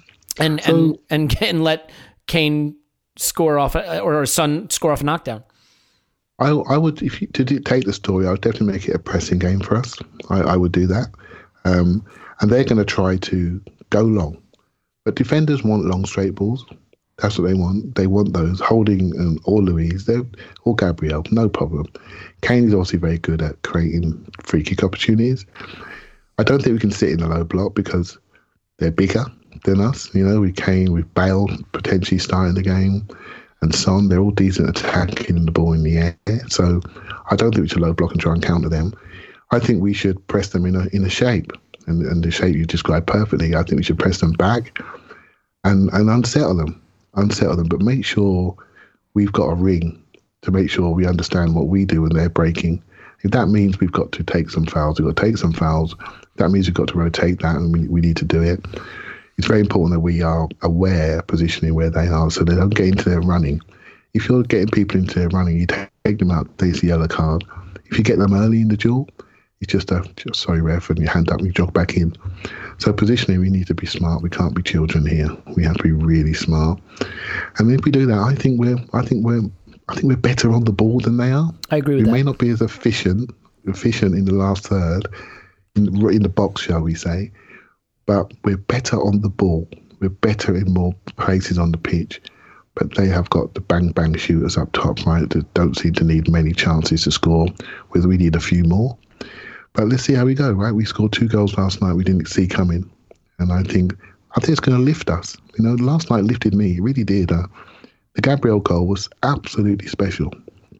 And let Kane score off, or Son score off a knockdown. I would, if you to dictate the story, I would definitely make it a pressing game for us. I would do that. And they're going to try to go long. But defenders want long straight balls. That's what they want. They want those. Holding or Luiz, or Gabriel, no problem. Kane is obviously very good at creating free kick opportunities. I don't think we can sit in a low block because they're bigger than us. With Kane, with Bale potentially starting the game, and Son, they're all decent attacking the ball in the air. So I don't think we should low block and try and counter them. I think we should press them in a shape. And the shape you described perfectly. I think we should press them back and unsettle them, but make sure we've got a ring to make sure we understand what we do when they're breaking. If that means we've got to take some fouls, we've got to take some fouls. That means we've got to rotate that, and we need to do it. It's very important that we are aware, positioning where they are, so they don't get into their running. If you're getting people into their running, you take them out, there's the yellow card. If you get them early in the duel, it's just sorry, ref, and you hand up and you jog back in. So positioning, we need to be smart. We can't be children here. We have to be really smart. And if we do that, I think we're better on the ball than they are. I agree with that. We may not be as efficient in the last third, in the box, shall we say, but we're better on the ball. We're better in more places on the pitch. But they have got the bang shooters up top, right? That don't seem to need many chances to score. Whether we need a few more. But let's see how we go, right? We scored 2 goals last night we didn't see coming. And I think it's going to lift us. Last night lifted me. It really did. The Gabriel goal was absolutely special.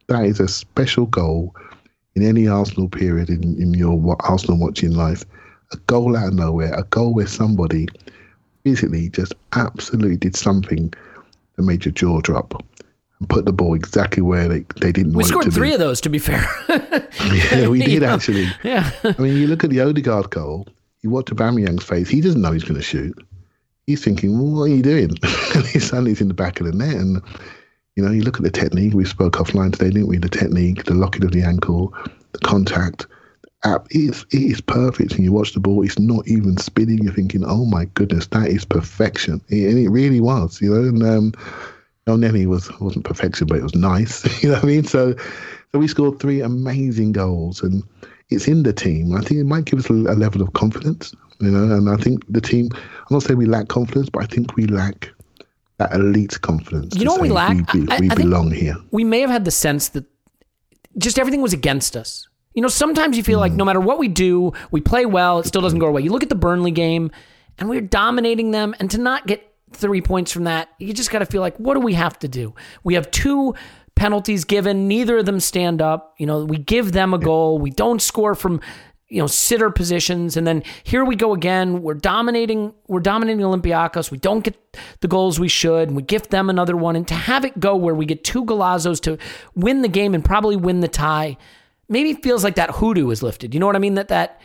That is a special goal in any Arsenal period in your Arsenal watching life. A goal out of nowhere, a goal where somebody physically just absolutely did something that made your jaw drop and put the ball exactly where they didn't want it to be. We scored 3 of those, to be fair. Yeah, we did actually. Yeah. I mean, you look at the Odegaard goal, you watch Aubameyang's face, he doesn't know he's going to shoot. He's thinking, well, what are you doing? And his son is in the back of the net. And, you know, you look at the technique. We spoke offline today, didn't we? The technique, the locking of the ankle, the contact. It is perfect. And you watch the ball, it's not even spinning. You're thinking, oh, my goodness, that is perfection. And it really was, you know. And El Neni wasn't perfection, but it was nice. You know what I mean? So we scored 3 amazing goals. And it's in the team. I think it might give us a level of confidence. You know, and I think the team, I'm not saying we lack confidence, but I think we lack that elite confidence. You know what we lack? We belong here. We may have had the sense that just everything was against us. You know, sometimes you feel like no matter what we do, we play well, it still doesn't go away. You look at the Burnley game, and we're dominating them, and to not get 3 points from that, you just got to feel like, what do we have to do? We have 2 penalties given, neither of them stand up. You know, we give them a goal, we don't score from, you know, sitter positions, and then here we go again. We're dominating Olympiacos. We don't get the goals we should, and we gift them another one. And to have it go where we get 2 Golazzos to win the game and probably win the tie, maybe feels like that hoodoo is lifted. You know what I mean? That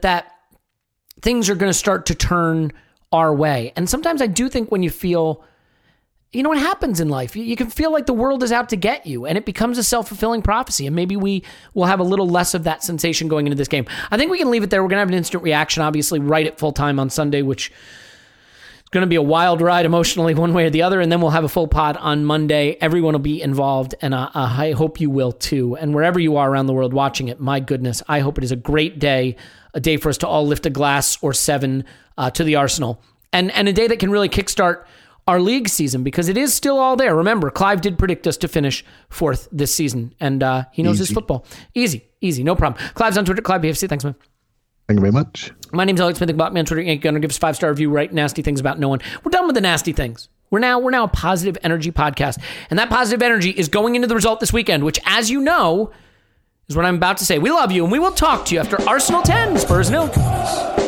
things are going to start to turn our way. And sometimes I do think when you feel, you know what happens in life? You can feel like the world is out to get you, and it becomes a self-fulfilling prophecy. And maybe we will have a little less of that sensation going into this game. I think we can leave it there. We're going to have an instant reaction, obviously, right at full time on Sunday, which is going to be a wild ride emotionally one way or the other. And then we'll have a full pod on Monday. Everyone will be involved, and I hope you will too. And wherever you are around the world watching it, my goodness, I hope it is a great day, a day for us to all lift a glass or 7 to the Arsenal, and a day that can really kickstart our league season, because it is still all there. Remember, Clive did predict us to finish 4th this season, and he knows his football. Easy, no problem. Clive's on Twitter, CliveBFC. Thanks, man. Thank you very much. My name's Alex Smith, block me on Twitter, Yankee Gunner. Give us a 5-star review, write nasty things about no one. We're done with the nasty things. We're now a positive energy podcast, and that positive energy is going into the result this weekend, which, as you know, is what I'm about to say. We love you, and we will talk to you after Arsenal 10, Spurs 0.